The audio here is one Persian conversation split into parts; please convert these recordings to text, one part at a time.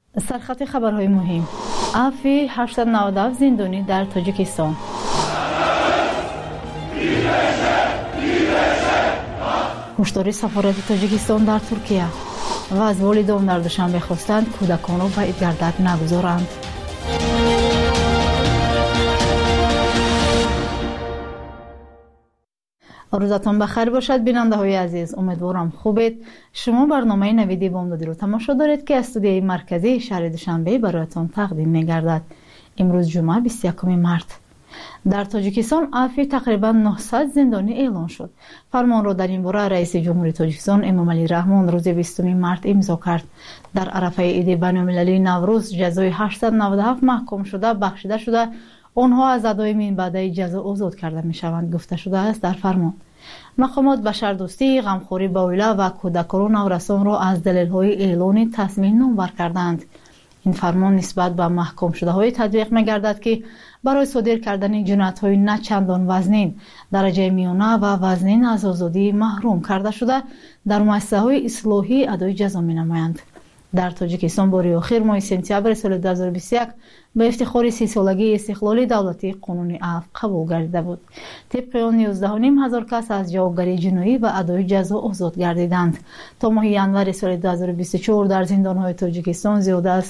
سرخط خبرهای مهم. عفو 897 زندانی در تاجیکستان. هشدار سفارت تاجیکستان در ترکیه و از والدان در دوشنبه خواستند کودکان را به گردک نگذارند. روزتان بخیر باشد بیننده های عزیز، امیدوارم خوبید. شما برنامه نویدی بامدادی رو تماشا دارید که استودیوی مرکزی شهر دوشنبه برایتان تقدیم می گردد. امروز جمعه 21 مارت. در تاجیکستان عفو تقریبا 900 زندانی اعلان شد. فرمان را در این باره رئیس جمهوری تاجیکستان امامعلی رحمان روز 20 مارت امضا کرد. در عرفه عید بین‌المللی نوروز جزای 897 محکوم شده بخشیده شده آنها از ادای من بعد جزا آزاد کرده می شوند گفته شده است در فرمان. مقامات بشردوستی، غمخوری با اویله و کودکان و نورسان را از دلیل‌های اعلان تصمیم نامور کردند. این فرمان نسبت به محکوم شده های تطبیق می گردد که برای صادر کردن جنایت های نه چندان وزنین، درجه میانه و وزنین از آزادی محروم کرده شده در مؤسسه های اصلاحی ادای جزا می نمایند. در تاجیکستان باری آخر ماه سپتامبر سال 2021 به افتخار 30 سالگی استقلال دولتی قانون عفو قبول گردیده بود. طبق آن 11,500 کس از جوابگری جنایی و ادای جزا آزاد گردیدند. تا ماه ژانویه سال 2024 در زندان‌های تاجیکستان زیاده از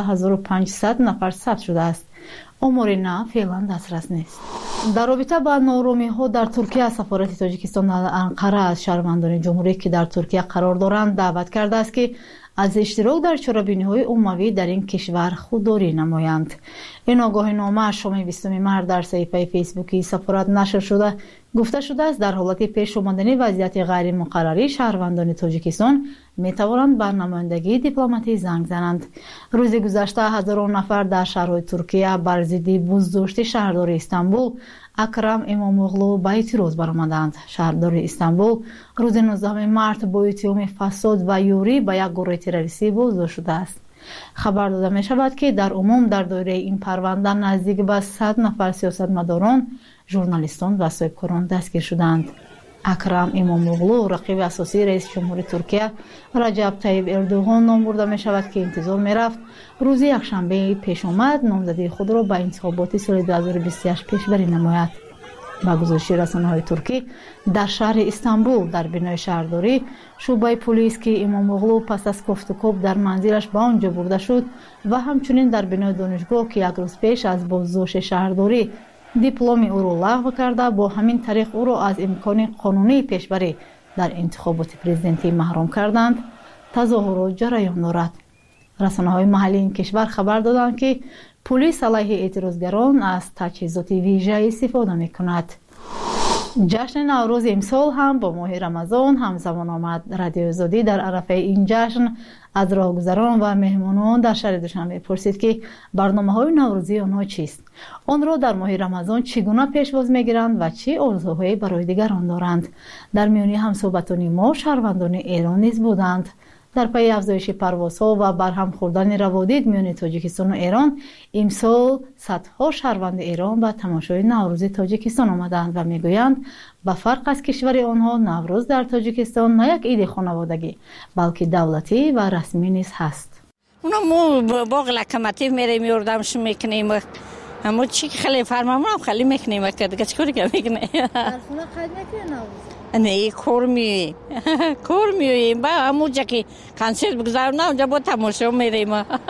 13,500 نفر ثبت شده است. آمار نه فعلا دسترس نیست. در رابطه با نارامی‌ها در ترکیه سفارت تاجیکستان در انقره از شهروندان جمهوری که در ترکیه قرار دارند دعوت کرده است که از اشتراک در چرابینی‌های عمومی در این کشور خودداری نمایند. این آگاهی‌نامه شام 20 مارت در صفحه فیسبوکی سفارت نشر شده گفته شده است در حالت پیش آمدن وضعیت غیر مقرری شهروندان تاجیکستان می توانند بر نمایندگی دیپلماتی زنگ زنند. روز گذشته هزاران نفر در شهرهای ترکیه بر ضد بازداشت شهردار استانبول اکرم اماموغلو به اعتراض برآمدند. شهردار استانبول روز 19 مارت با اتهام فساد و یوری به یک گروه تروریستی بازداشت شده است. خبر داده می شود که در عموم در دایره این پرونده نزدیک به 100 نفر سیاستمداران، ژورنالیستان و صاحبکاران دستگیر شدند. اکرم اماموغلو رقیب اساسی رئیس جمهور ترکیه رجب طیب اردوغان نام برده می شود که انتظار می رفت روز یکشنبه پیش آمد نامزدی خود را به انتخابات سال 2028 پیشبری نماید. با گزارش رسانه‌های ترکی در شهر استانبول در بنای شهرداری شعبه پلیس که اماموغلو پس از گفتگو در منزلش به آنجا برده شد و همچنین در بنای دانشگاه که یک روز پیش از بازداشت شهرداری دیپلم او را لغو کرده با همین طریق او را از امکان قانونی پیشبری در انتخابات پرزیدنتی محروم کردند، تظاهرات جریان دارد. رسانه‌های محلی این کشور خبر دادند که پلیس علیه اعتراضگران از تجهیزات ویژه استفاده می‌کند. جشن نوروز امسال هم با ماه رمضان همزمان آمد. رادیو آزادی در عرفه این جشن از راهگذران و مهمانان در شهر دوشنبه پرسید که برنامه‌های نوروزی آنها چیست؟ آن را در ماه رمضان چگونه پیشواز می‌گیرند و چه آرزوهایی برای دیگران دارند؟ در میان همصحبتان ما شهروندان ایران نیز بودند. در پی افزایش پروازها و برهم خوردن روابط میان تاجیکستان و ایران امسال صدها شهروند ایران به تماشای نوروز تاجیکستان آمدند و میگویند به فرق از کشور آنها نوروز در تاجیکستان نه یک عید خانوادگی بلکه دولتی و رسمی نیز هست. اونا مو باغ لکمتی میریم یوردمش میکنیم همون چی که خیلی فرمامون هم خیلی میکنیم که دیگه چکوری که میکنیم در خونه قید میکنیم نوروز؟ نه کور میویم با همونجا که کنسرت بگذارم نه اونجا با تماشا میریم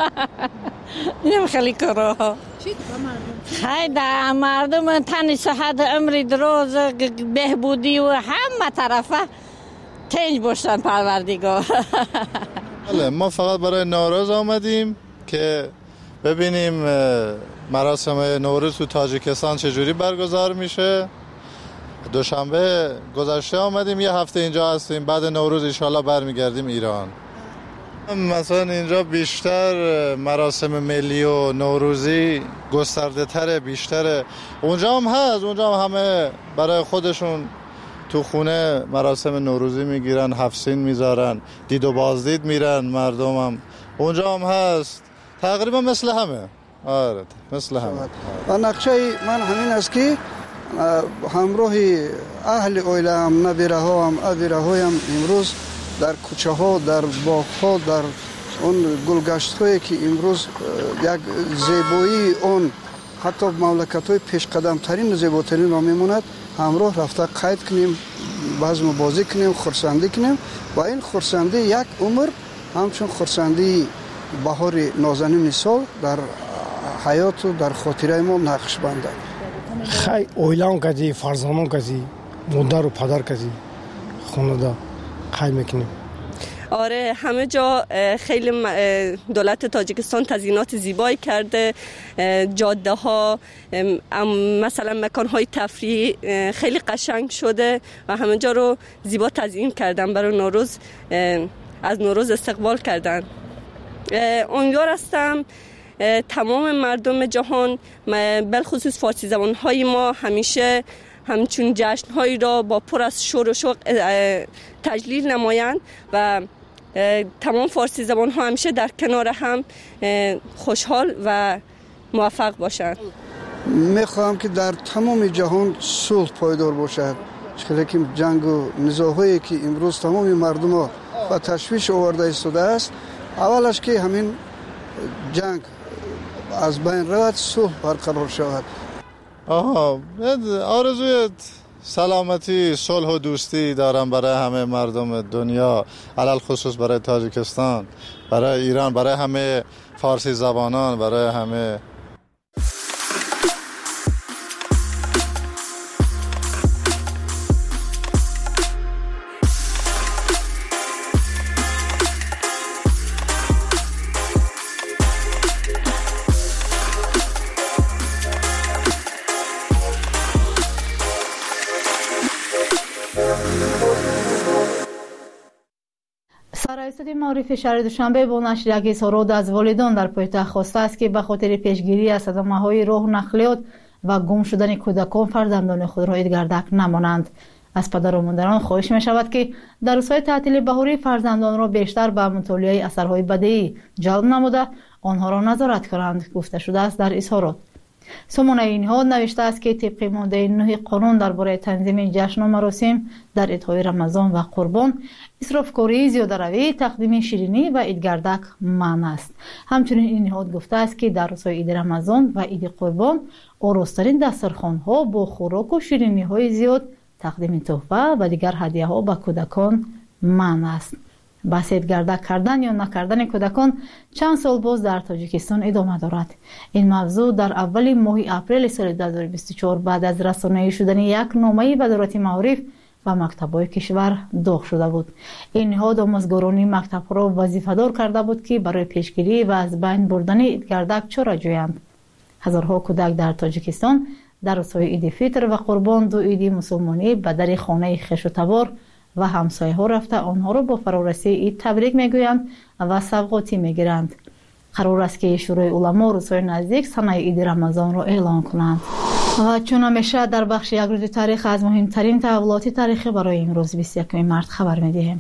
اینم خیلی کارا چی با مردم؟ خیلی مردم تن صحت عمری دراز بهبودی و همه طرفه تنج باشن پروردگار. ما فقط برای نوروز آمدیم که ببینیم مراسم نوروز تو تاجیکستان چجوری برگزار میشه. دوشنبه گذشته آمدیم، یه هفته اینجا هستیم، بعد نوروز انشالله برمیگردیم ایران. مثلا اینجا بیشتر مراسم ملی و نوروزی گسترده تره، بیشتره. اونجا هم هست، اونجا هم همه برای خودشون تو خونه مراسم نوروزی میگیرن، هفسین میذارن، دید و بازدید میرن، مردم هم اونجا هم هست. تقریبا مثل همه. آره مثل همه. و نقشه من همین است که همراه اهل اویله هم نبیره ها هم ابیره ها هم امروز در کوچه ها، در باغ ها، در اون گلگشت‌هایی که امروز یک زیبایی اون حتی مملکت‌های پیشقدم‌ترین زیباترین را میموند همراه رفته قید کنیم، بزم بازی کنیم، خرسندی کنیم و این خرسندی یک عمر همچون خرسندی بهار نازنین سال در حیات و در خاطره ما نقش بنده. خیلی اویلان کردی، فرزندان کردی، مادر و پدر کردی، خانواده قید میکنیم. آره همه جا خیلی دولت تاجیکستان تزیینات زیبایی کرده، جاده ها مثلا مکان های تفریحی خیلی قشنگ شده و همه جا رو زیبا تزیین کردن، برای نوروز از نوروز استقبال کردن. امیدوار هستم تمام مردم جهان بالخصوص فارسی زبان های ما همیشه همچون جشن هایی را با پر از شور و شوق تجلیل نمایند و تمام فارسی زبان ها همیشه در کنار هم خوشحال و موفق باشند. میخواهم که در تمام جهان صلح پایدار باشد، چرا که جنگ و نزاعی که امروز تمام مردم ها و تشویش آورده ایستاده است، اولش که همین جنگ از بین رود، صلح برقرار شود. آرزوی سلامتی، صلح و دوستی دارم برای همه مردم دنیا، علل خصوص برای تاجیکستان، برای ایران، برای همه فارسی زبانان، برای همه. سرایسته معارف شهر دوشنبه با نشر یک اظهارات از والدان در پایتخت خواسته است که به خاطر پیشگیری از صدمه‌های راه و نقلیات و گم شدن کودکان فرزندان خود را ایدگردک نمانند. از پدر و مادران خواهش می شود که در روزهای تعطیل بهاری فرزندان را بیشتر به مطالعه اثرهای بدیعی جلب نموده آنها را نظارت کنند، گفته شده است در اظهارات. سمون این نهاد نوشته است که طبق ماده 9 قانون درباره تنظیم جشن و مراسم در عیدهای رمضان و قربان، اسرافکاری، زیاده‌روی، تقدیم شیرینی و عیدگردک منع است. همچنین این نهاد گفته است که در روزهای عید رمضان و عید قربان آراسترین دسترخوان‌ها با خوراک و شیرینی‌های زیاد، تقدیم تحفه و دیگر هدیه‌ها به کودکان منع است. بحث عیدگردک کردن یا نکردن کودکان چند سال باز در تاجیکستان ادامه دارد. این موضوع در اول ماه اپریل سال 2024 بعد از رسانه‌ای شدن یک نامه وزارت معارف و مکتب‌های کشور داغ شده بود. این نهاد آموزگاران مکتب‌ها را وظیفه‌دار کرده بود که برای پیشگیری و از بین بردن عیدگردک چاره جویند. هزارها کودک در تاجیکستان در روزهای عید فطر و قربان، دو عید مسلمانی، به در خانه خویش و تبار و همسایه‌ها رفته آنها را با فرارسی عید تبریک میگویند و سوغاتی میگیرند. قرار است که شورای علما روزهای نزدیک سنه عید رمضان را اعلان کنند. و چون همیشه در بخش یک روز تاریخ از مهمترین تحولات تاریخی برای امروز 21 مارس خبر میدهیم.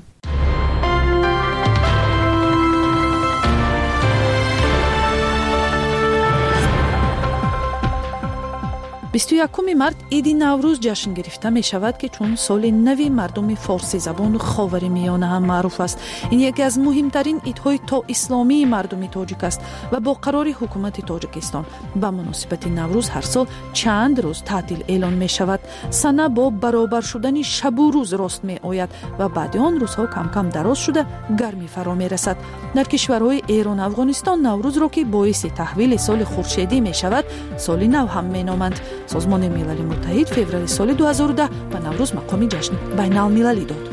21 март عید نوروز جشن گرفته می شود که چون سال نو مردم فارسی زبان خاورمیانه هم معروف است. این یکی از مهمترین عیدهای تا اسلامی مردم تاجیک است و با قرار حکومت تاجیکستان به مناسبت نوروز هر سال چند روز تعطیل اعلان می شود. سنه با برابر شدن شب و روز راست می آید و بعد آن روزها کم کم دراز شده گرمی فرا می رسد. در کشورهای ایران و افغانستان نوروز را که باعث تحویل سال خورشیدی می شود سال نو هم می نامند. سازمان ملل متحد فوریه سال 2010 به نوروز مقام جشن بین المللی داد.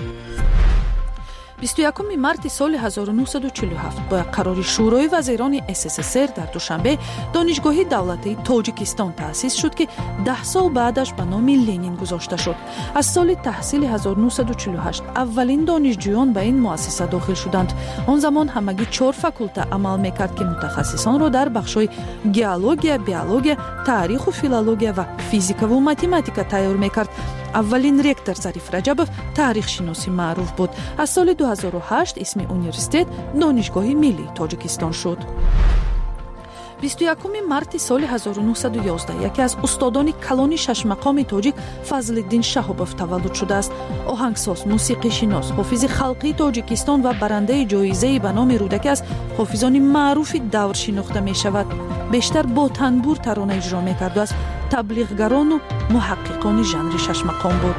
21 مارس سال 1947 با قرار شورای وزیران SSSR در دوشنبه دانشگاه دولتی تاجیکستان تأسیس شد که 10 سال بعدش به نام لنین گذاشته شد. از سال تحصیل 1948 اولین دانشجویان به این مؤسسه داخل شدند. آن زمان همگی 4 فاکولته عمل میکرد که متخصصان را در بخش‌های گئولوژی، بیولوژی، تاریخ و فیلولوژی و فیزیک و متماتیک تیار میکرد. اولین رکتور ظریف رجبов تاریخ شناسی معروف بود. از سال 2008 اسم اونیورسیتت دانشگاه ملی تاجیکستان شد. 21 марти соли 1911 яке аз устодони калони шашмақоми тоҷик Фазлиддин Шаҳобов таваллуд шудааст. оҳангсоз, мусиқишинос, ҳофизи халқии Тоҷикистон ва барандаи ҷоизаи ба номи рӯдаке аз ҳофизони маъруфи давр шинохта мешавад. бештар бо танбур тарона иҷро мекард ва аз таблиғгарону муҳаққиқони жанри шашмақом буд.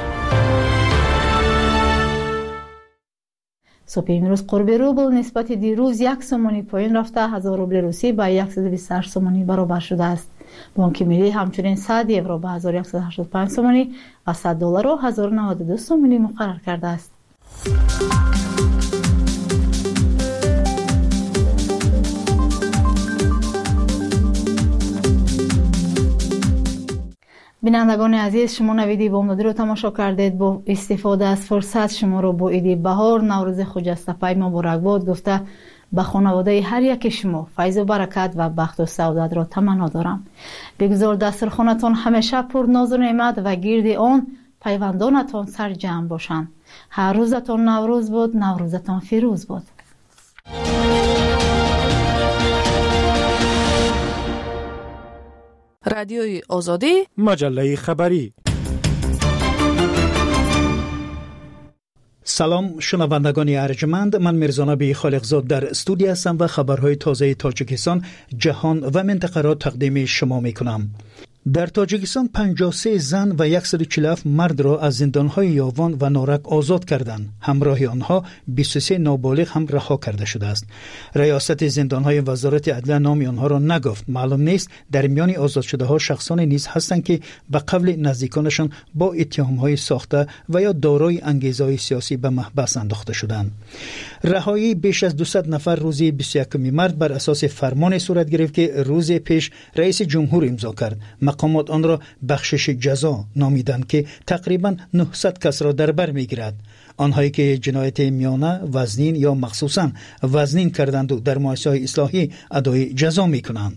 صبح امروز قرب روبل نسبت دیروز 1 سومونی پایین رفته 1000 روبل روسی با 128 سومونی برابر شده است. بانک ملی همچنین 100 یورو با 1185 سومونی و 100 دلار را 1092 سومونی مقرر کرده است. بینندگان عزیز، شما نویدی بامدادی رو تماشا کردید. با استفاده از فرصت شما رو با عید بهار نوروز خجسته پای مبارک باد گفته به خانواده هر یک شما فیض و برکت و بخت و سعادت را تمنا دارم. بگذار دسترخوانتان همیشه پر ناز و نعمت و گرد آن پیوندانتان سرجمع باشند. هر روزتان نوروز باد، نوروزتان فیروز باد. رادیوی آزادی، مجله خبری. سلام شنوندگان ارجمند، من میرزانبی خالقزاد در استودیو هستم و خبرهای تازه تاجیکستان، جهان و منطقه را تقدیم شما میکنم. در تاجیکستان 53 زن و 147 مرد را از زندانهای یاوان و نارک آزاد کردند. همراه آنها 23 نابالغ هم رها کرده شده است. ریاست زندانهای وزارت عدلیه نام آنها را نگفت. معلوم نیست در میان آزاد شده ها شخصانی نیز هستند که به قول نزدیکانشان با اتهامهای ساخته و یا دارای انگیزه‌های سیاسی به محبس انداخته شدند. رهایی بیش از 200 نفر روز 21 مارس بر اساس فرمان صورت گرفت که روز پیش رئیس جمهور امضا کرد. مقامات آن را بخشش جزا نامیدند که تقریبا 900 کس را در بر میگیرد. آنهایی که جنایت میانه، وزنین یا مخصوصا وزنین کردند و در مؤسسه‌های اصلاحی ادای جزا میکنند.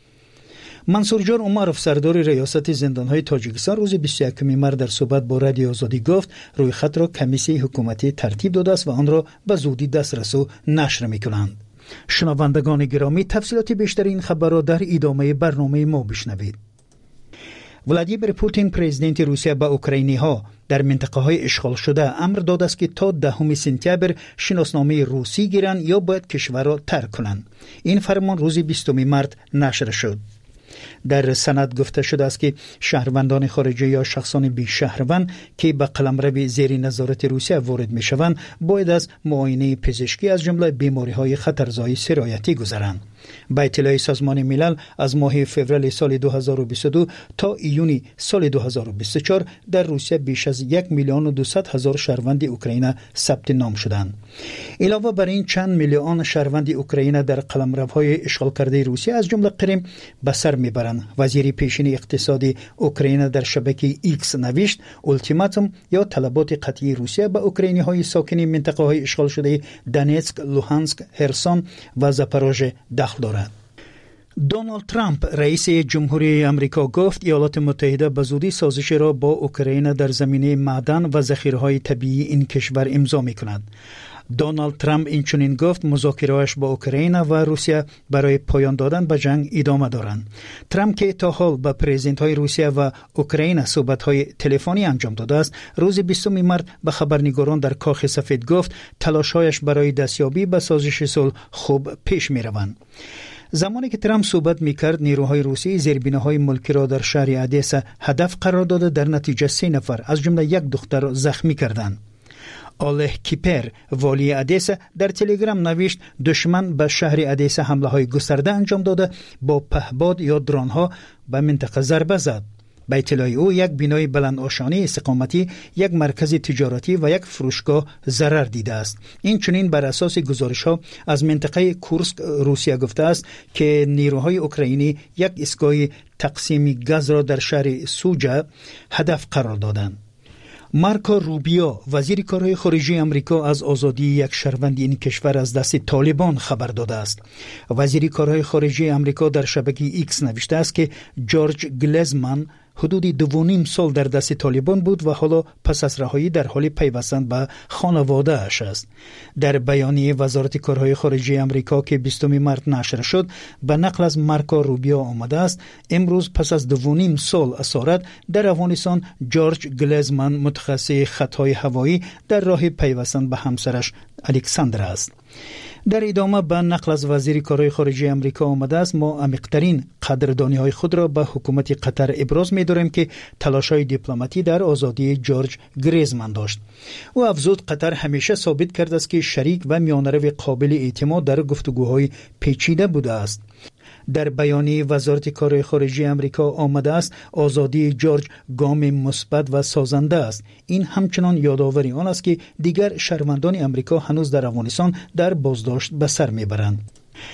منصور جان عمرов سردار ریاست زندانهای تاجیکستان روز 21 مارس در صحبت با رادیو آزادی گفت روی خط را کمیسیون حکومتی ترتیب داده است و آن را به زودی دسترس و نشر میکنند. شنوندگان گرامی، تفصیلات بیشتر این خبر را در ادامه برنامه ما بشنوید. ولادیمیر پوتین پرزیدنت روسیه به اوکراینی ها در منطقه های اشغال شده امر داده است که تا 10 سپتامبر شناسنامه روسی گیرند یا باید کشور را ترک کنند. این فرمان روز 20 مارس نشر شد. در سند گفته شده است که شهروندان خارجی یا شخصان بی شهروند که به قلمرو زیر نظارت روسیه وارد می شوند باید از معاینه پزشکی از جمله بیماری های خطرزای سرایتی گذرند. با اطلاع سازمان ملل از ماه فوریه سال 2022 تا ایون سال 2024 در روسیه بیش از 1,200,000 شهروند اوکراین ثبت نام شدند. علاوه بر این چند میلیون شهروند اوکراین در قلمروهای اشغال کرده روسیه از جمله قرم به سر میبرند. وزیر پیشین اقتصادی اوکراین در شبکه ایکس نوشت اولتیماتوم یا طلبات قطعی روسیه به اوکراینی های ساکن منطقه های اشغال شده دونتسک، لوهانسک، هرسون و زاپاروژه داخل دارد. دونالد ترامپ رئیس جمهوری آمریکا گفت ایالات متحده به زودی سازش را با اوکراین در زمینه معدن و ذخیره‌های طبیعی این کشور امضا می‌کند. دونالد ترامپ اینچنین گفت مذاکره‌اش با اوکراین و روسیه برای پایان دادن به جنگ ادامه دارند. ترامپ که تا حال با پرزیدنت‌های روسیه و اوکراین صحبت‌های تلفنی انجام داده است، روز 20 مارس به خبرنگاران در کاخ سفید گفت تلاش‌هایش برای دستیابی به سازش صلح خوب پیش می‌روند. زمانی که ترامپ صحبت می‌کرد، نیروهای روسی زیربناهای ملکی را در شهر ادیسا هدف قرار داده، در نتیجه 3 نفر از جمله 1 دختر را زخمی کردند. آله کیپر والی ادیسا در تلگرام نوشت دشمن به شهر ادیسا حمله‌های گسترده انجام داده، با پهباد یا درون‌ها به منطقه ضربه زد. به اطلاع او یک بنای بلند آشانی استقامتی، یک مرکز تجارتی و یک فروشگاه ضرر دیده است. این چنین بر اساس گزارش‌ها از منطقه کورسک روسیه گفته است که نیروهای اوکراینی یک ایستگاه تقسیم گاز را در شهر سوجا هدف قرار دادند. مارکو روبیو وزیر کارهای خارجه آمریکا از آزادی یک شهروند این کشور از دست طالبان خبر داده است. وزیر کارهای خارجه آمریکا در شبکه ایکس نوشته است که جورج گلزمن حدود 2.5 سال در دست طالبان بود و حالا پس از رهایی در حال پیوستن به خانواده اش است. در بیانیه وزارت کارهای خارجه امریکا که 20 مارس نشر شد به نقل از مارکو روبیو آمده است امروز پس از 2.5 سال اسارت در افغانستان جورج گلزمن متخصص خطهای هوایی در راه پیوستن به همسرش الکساندر است. در ادامه به نقل از وزیر کارهای خارجه امریکا آمده است ما عمیق‌ترین قدردانی‌های خود را به حکومت قطر ابراز می‌داریم که تلاش‌های دیپلماتی در آزادی جورج گریزمن داشت. او افزود قطر همیشه ثابت کرده است که شریک و میانرو قابل اعتماد در گفتگوهای پیچیده بوده است. در بیانیه وزارت کارهای خارجه امریکا آمده است آزادی جورج گام مثبت و سازنده است. این همچنان یادآوری آن است که دیگر شهروندان امریکا هنوز در افغانستان در بازداشت به سر میبرند.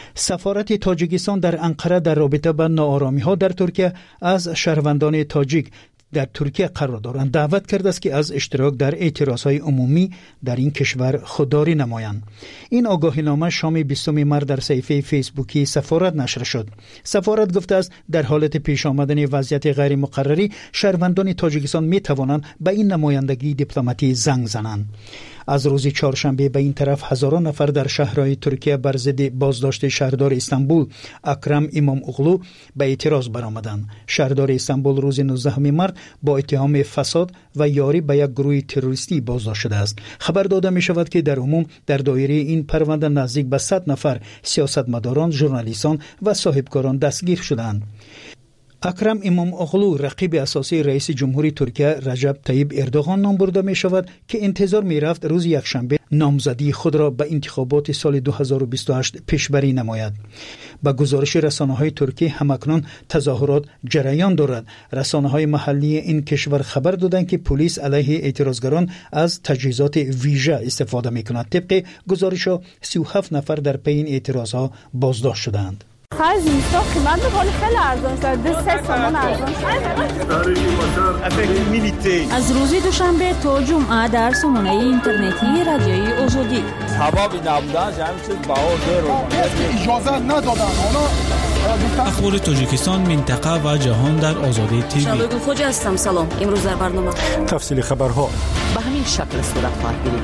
سفارت تاجیکستان در انقره در رابطه با ناآرامی‌ها در ترکیه از شهروندان تاجیک در ترکیه قرار دارند دعوت کرده است که از اشتراک در اعتراضهای عمومی در این کشور خودداری نمایند. این آگاهینامه شام 20 مارس در صفحه فیسبوکی سفارت نشر شد. سفارت گفته است در حالت پیش آمدن وضعیت غیر مقرری شهروندان تاجیکستان می توانند به این نمایندگی دیپلماتی زنگ زنند. از روز چهارشنبه به این طرف هزاران نفر در شهرهای ترکیه بر ضد بازداشت شهردار استانبول اکرم امام اغلو به اعتراض برآمدند. شهردار استانبول روز 19 مارس با اتهام فساد و یاری به یک گروه تروریستی بازداشت شده است. خبر داده می شود که در عموم در دایره این پرونده نزدیک به 100 نفر سیاستمداران، ژورنالیستان و صاحبکاران دستگیر شدند. اکرم امام اغلو رقیب اساسی رئیس جمهوری ترکیه رجب طیب اردوغان نام برده می شود که انتظار می رفت روز یکشنبه نامزدی خود را به انتخابات سال 2028 پیشبری نماید. با گزارش رسانه‌های ترکیه همکنون تظاهرات جریان دارد. رسانه‌های محلی این کشور خبر دادند که پلیس علیه اعتراضگران از تجهیزات ویژه استفاده می‌کند. طبق گزارش 37 نفر در پی این اعتراضها بازداشت شدند. خرج اینستا قیمت خیلی ارزان شد. 3 تومان ارزان شد. از روز دوشنبه تا جمعه در سامانه اینترنتی رادیوی آزادی. حبابی نبودن جمعی چیز اجازه ندادن. اخبار تاجیکستان، منطقه و جهان در آزادی تیوی. شبگون خوجا هستم. سلام. امروز در برنامه تفصیل خبرها به همین شکل صورت خواهد گرفت.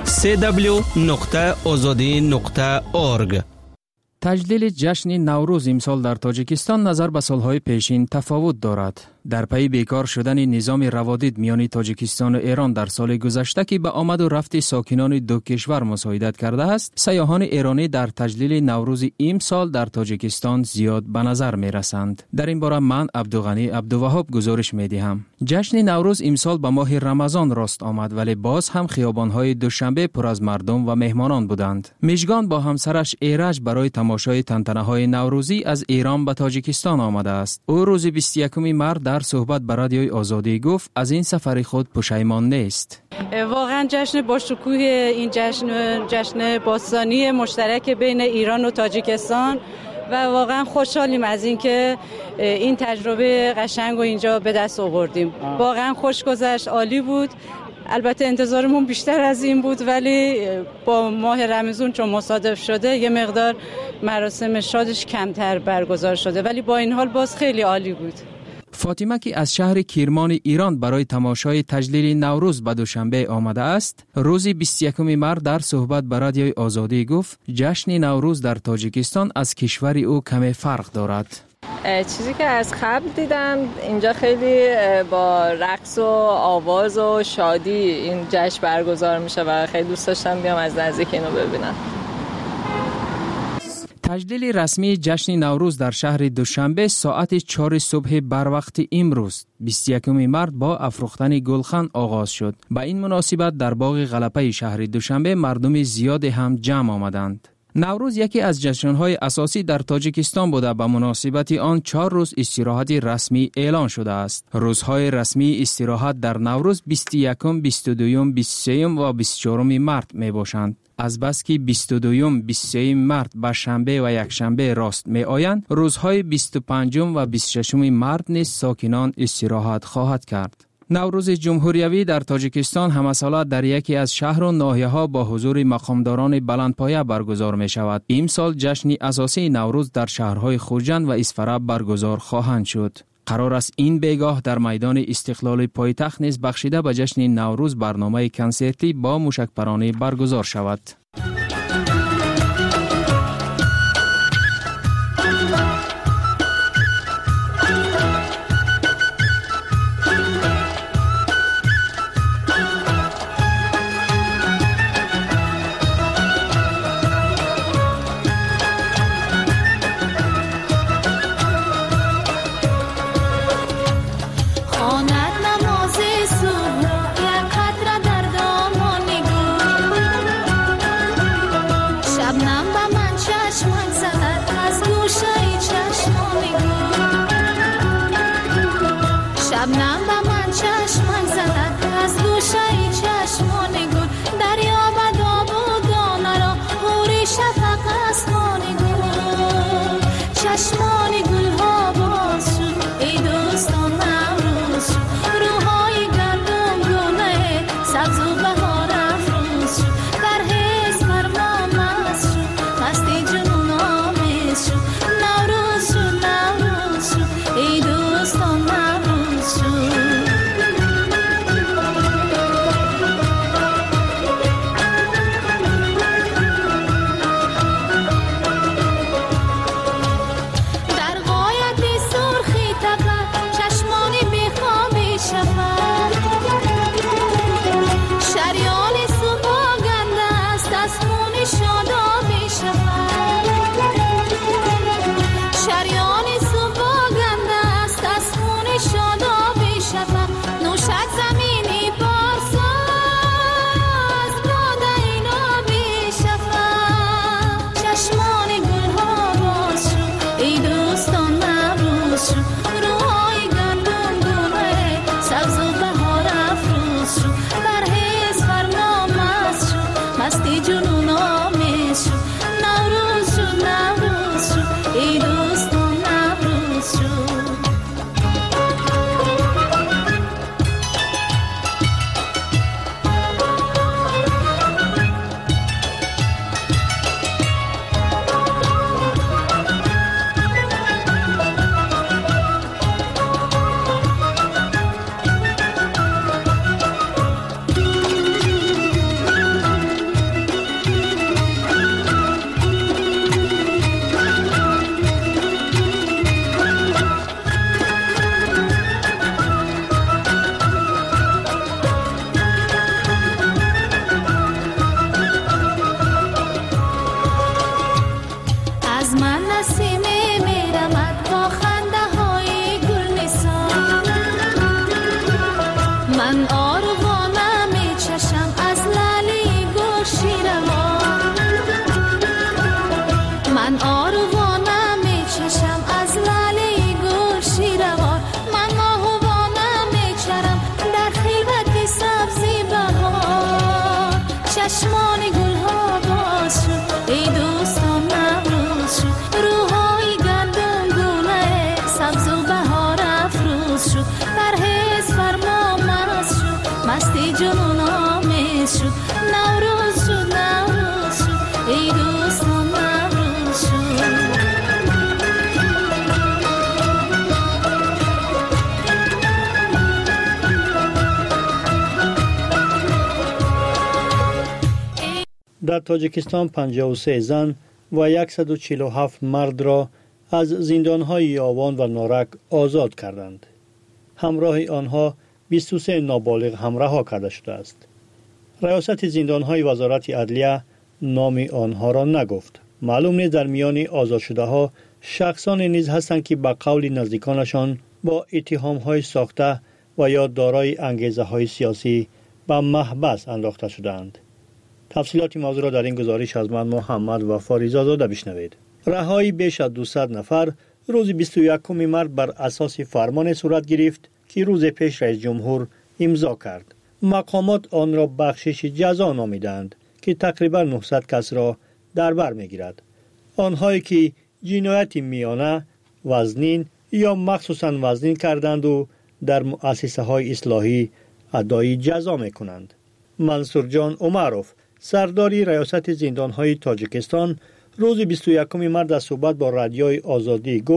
www.azadi.org. تجلیل جشن نوروز امسال در تاجیکستان نظر به سالهای پیشین تفاوت دارد. در پی بیکار شدن نظام روادید میان تاجیکستان و ایران در سال گذشته که به آمد و رفت ساکنان دو کشور مساعدت کرده است، سیاحان ایرانی در تجلیل نوروز امسال در تاجیکستان زیاد به نظر می رسند. در این باره من عبدالغنی عبدالوهاب گزارش می دهم. جشن نوروز امسال به ماه رمضان راست آمد ولی باز هم خیابان‌های دوشنبه پر از مردم و مهمانان بودند. میژگان با همسرش ایرج برای تماشای تنتنه‌های نوروزی از ایران به تاجیکستان آمده است. او روز 21 مارس در صحبت با رادیوی آزادی گفت از این سفر خود پشیمان نیست. واقعا جشن با شکوه این جشن باستانی مشترک بین ایران و تاجیکستان و واقعا خوشحالیم از اینکه این تجربه قشنگ و اینجا به دست آوردیم. واقعا خوش گذشت، عالی بود. البته انتظارمون بیشتر از این بود ولی با ماه رمضان چون مصادف شده یه مقدار مراسم شادش کمتر برگزار شده ولی با این حال باز خیلی عالی بود. فاطمه که از شهر کرمان ایران برای تماشای تجلیل نوروز به دوشنبه آمده است، روز 21 مارس در صحبت با رادیوی آزادی گفت جشن نوروز در تاجیکستان از کشور او کمی فرق دارد. چیزی که از قبل دیدم اینجا خیلی با رقص و آواز و شادی این جشن برگزار میشه و خیلی دوست داشتم بیام از نزدیک اینو ببینم. تجلیل رسمی جشن نوروز در شهر دوشنبه ساعت 4 صبح بر وقت امروز 21 مارس با افروختن گلخن آغاز شد. با این مناسبت در باغ غلپه شهر دوشنبه مردم زیاد هم جمع آمدند. نوروز یکی از جشن‌های اساسی در تاجیکستان بوده. به مناسبت آن 4 روز استراحت رسمی اعلان شده است. روزهای رسمی استراحت در نوروز 21، 22، 23 و 24 مارس می باشند. از بس که 22، 23 مارس به شنبه و یکشنبه راست می آیند، روزهای 25 و 26 مارس نیز ساکنان استراحت خواهد کرد. نوروز جمهوریوی در تاجیکستان همساله در یکی از شهر و ناحیه‌ها با حضور مقامداران بلندپایه برگزار می شود. امسال جشن اساسی نوروز در شهرهای خوجند و اسفراب برگزار خواهند شد. قرار است این بیگاه در میدان استقلال پایتخت نیز بخشیده به جشن نوروز برنامه کنسرتی با موشکپرانی برگزار شود. در تاجیکستان 53 زن و 147 مرد را از زندان‌های یاوان و نارک آزاد کردند. همراه آنها 23 نابالغ هم رها کرده شده است. ریاست زندان‌های وزارت عدلیه نام آنها را نگفت. معلوم نیست در میان آزاد شده ها شخصانی نیز هستند که به قول نزدیکانشان با اتهام‌های ساخته و یا دارای انگیزه‌های سیاسی به محبس انداخته شدند. تفصیلات موضوع را در این گزارش از من محمد و فاریزاده بشنوید. رهایی بیش از 200 نفر روز 21 مارس بر اساس فرمان صورت گرفت که روز پیش رئیس جمهور امضا کرد. مقامات آن را بخشش جزا نامیدند که تقریبا 900 کس را در بر میگیرد. آنهایی که جنایت میانه، وزنین یا مخصوصاً وزنین کردند و در مؤسسه های اصلاحی ادای جزا میکنند. منصور جان عمروف، سرداری ریاست زندان‌های تاجیکستان، روز 21 مارس در صحبت با رادیوی آزادی گفت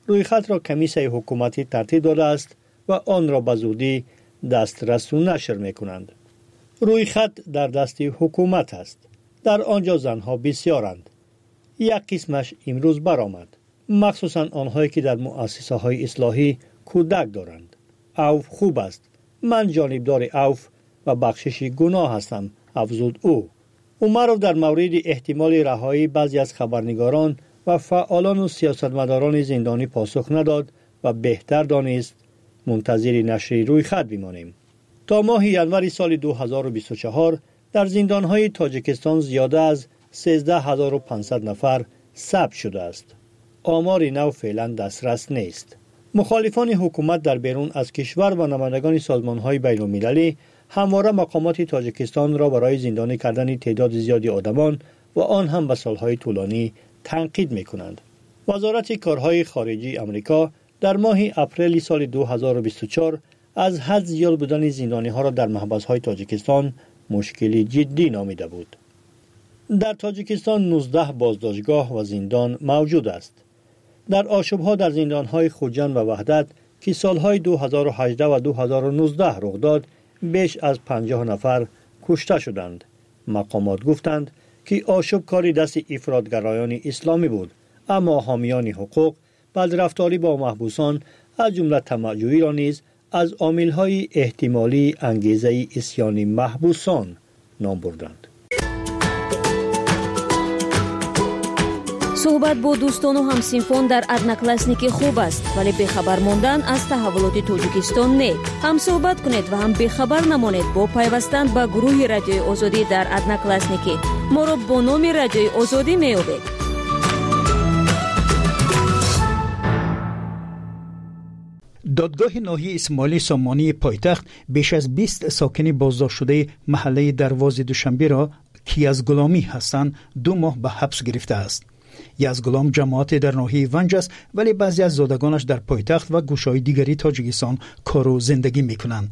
رویخط را کمیسیون حکومتی ترتیب داده است و آن را به زودی دسترس و نشر می‌کنند. رویخط در دست حکومت است. در آنجا زنها بسیارند. یک قسمش امروز برآمد، مخصوصا آنهایی که در مؤسسه‌های اصلاحی کودک دارند. عوف خوب است. من جانبدار عوف و بخشش گناه هستم، افزود او. عمرو در مورد احتمال رهایی بعضی از خبرنگاران و فعالان و سیاستمداران زندانی پاسخ نداد و بهتر دانست منتظر نشر رویخط بمانیم. تا ماه ینور سال 2024 در زندانهای تاجیکستان زیاده از 13500 نفر ثبت شده است. آمار نو فعلا دسترس نیست. مخالفان حکومت در بیرون از کشور و نمایندگان سازمان‌های بین‌المللی همواره مقامات تاجیکستان را برای زندانی کردن تعداد زیادی آدمان و آن هم به سالهای طولانی تنقید می‌کنند. وزارت کارهای خارجی آمریکا در ماه اپریل سال 2024 از حد زیاد بودن زندانی‌ها را در محبس‌های تاجیکستان مشکلی جدی نامیده بود. در تاجیکستان 19 بازداشتگاه و زندان موجود است. در آشوب‌ها در زندان‌های خوجند و وحدت که سالهای 2018 و 2019 رخ داد، بیش از 50 نفر کشته شدند. مقامات گفتند که آشوب کاری دست افراطگرایان اسلامی بود، اما حامیان حقوق بدرفتاری با محبوسان از جمله طمع‌جویی را نیز از عامل‌های احتمالی انگیزه عصیان محبوسان نام بردند. صحبت با دوستان و همسنفان در ادناکلاسنیکی خوب است، ولی بخبر ماندن از تحولات تاجیکستان نه. هم صحبت کنید و هم بخبر نمانید با پیوستن به گروه رادیوی آزادی در ادناکلاسنیکی. ما را با نام رادیوی آزادی می‌یابید. دادگاه ناحیه اسماعیل سامانی پایتخت بیش از 20 ساکن بازداشت شده محله دروازه دوشنبه را که از غلامی هستند 2 ماه به حبس گرفته است. یزغلام جماعت در ناحیه ونج است، ولی بعضی از زادگانش در پایتخت و گوشه‌های دیگری تاجیکستان کار و زندگی میکنند.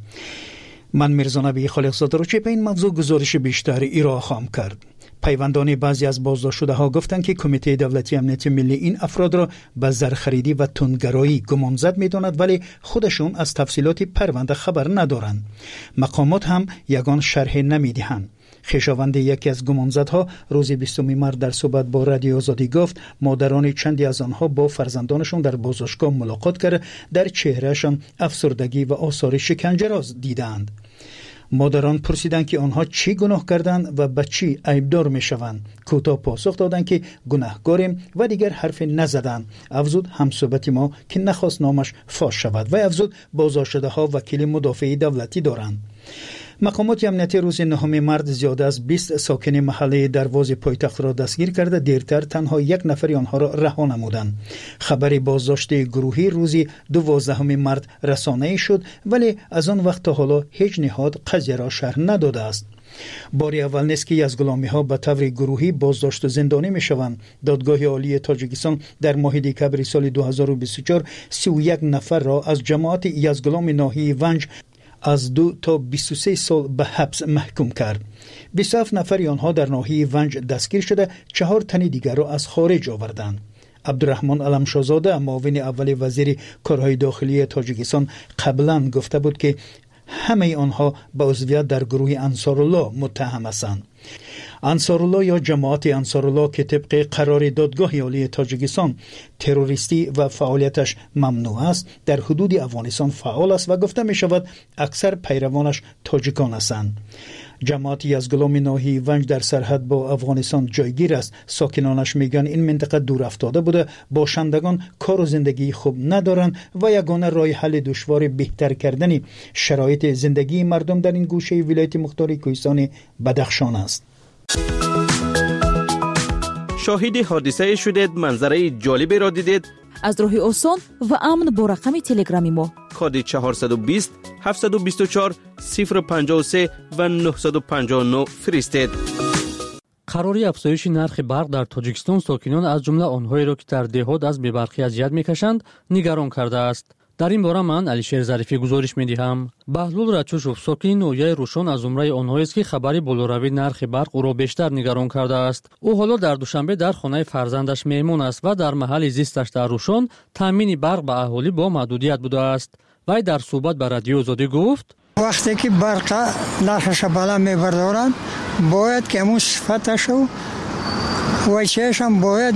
من میرزا نبی خالقزاده را به این موضوع گزارش بیشتر ارائه خواهم کرد. پیوندان بعضی از بازداشت شده ها گفتند که کمیته دولتی امنیت ملی این افراد را به زرخریدی و تندگرایی گمانزد می‌داند، ولی خودشون از تفصیلات پرونده خبر ندارند. مقامات هم یگان شرح نمی‌دهند. خویشاوند یکی از گمانزدها روز 20 مارس در صحبت با رادیو آزادی گفت مادران چندی از آنها با فرزندانشان در بازداشتگاه ملاقات کرده در چهرهشان افسردگی و آثار شکنجه را دیدند. مادران پرسیدند که آنها چی گناه کردند و به چی عیبدار می شوند. کوتاه پاسخ دادند که گناهکاریم و دیگر حرف نزدند. افزود همصحبت ما که نخواست نامش فاش شود و افزود بازداشت شده ها وکیل مدافع دولتی دارند. مقامات امنیتی روز 9 مارس زیاده از 20 ساکن محله دروازه پایتخت را دستگیر کرده، دیرتر تنها 1 نفر آنها را رها نمودند. خبر بازداشت گروهی روز 12 مارس رسانه‌ای شد، ولی از آن وقت تا حالا هیچ نهاد قضیه را شرح نداده است. باری اول نیست که یزغلامی‌ها به طور گروهی بازداشت و زندانی می‌شوند. دادگاه عالی تاجیکستان در ماه دکامبر سال 2024 31 نفر را از جماعت یزغلام ناحیه ونج از 2 تا 23 سال به حبس محکوم کرد. 27 نفر آنها در ناحیه ونج دستگیر شده، 4 تن دیگر را از خارج آوردند. عبدالرحمن علمشاهزاده معاون اول وزیر کارهای داخلی تاجیکستان قبلا گفته بود که همه آنها به عضویت در گروه انصارالله متهم هستند. انصارالله یا جماعت انصارالله که طبق قرار دادگاه عالی تاجیکستان تروریستی و فعالیتش ممنوع است، در حدود افغانستان فعال است و گفته می شود اکثر پیروانش تاجیکان هستند. جماعت یزغلام ناحیه ونج در سرحد با افغانستان جایگیر است. ساکنانش میگن این منطقه دور افتاده بوده، باشندگان کار و زندگی خوب ندارند و یگانه راه حل دشوار بهتر کردن شرایط زندگی مردم در این گوشه ولایت مختار کوهستان بدخشان است. شاهد حادثه شدید، منظره جالبی را دیدید؟ از راه آسان و امن با رقم تلگرامی ما کد 420 724 053 و 959 فرستید. قراری افزایش نرخ برق در تاجیکستان ساکنان از جمله آنهایی را که در دهات از بی‌برقی اذیت می‌کشند نگران کرده است. дар ин бора ман Алишер Зарифӣ гузориш медиҳам. Баҳлул Рачушов сокини ноҳияи Рӯшон аз умраи онҳоест ки хабари болоравии нархи барқ ӯро бештар нигарон кардааст. Ӯ ҳоло дар Душанбе дар хонаи фарзандаш меҳмон аст ва дар маҳалли зисташ дар Рӯшон таъмини барқ ба аҳолӣ бо маҳдудият будааст. Вай дар суҳбат ба Радиои Озодӣ гуфт: вақте ки барқа нархаша баланд мебардоранд, бояд ки ҳамун сифаташу вайчаашам бояд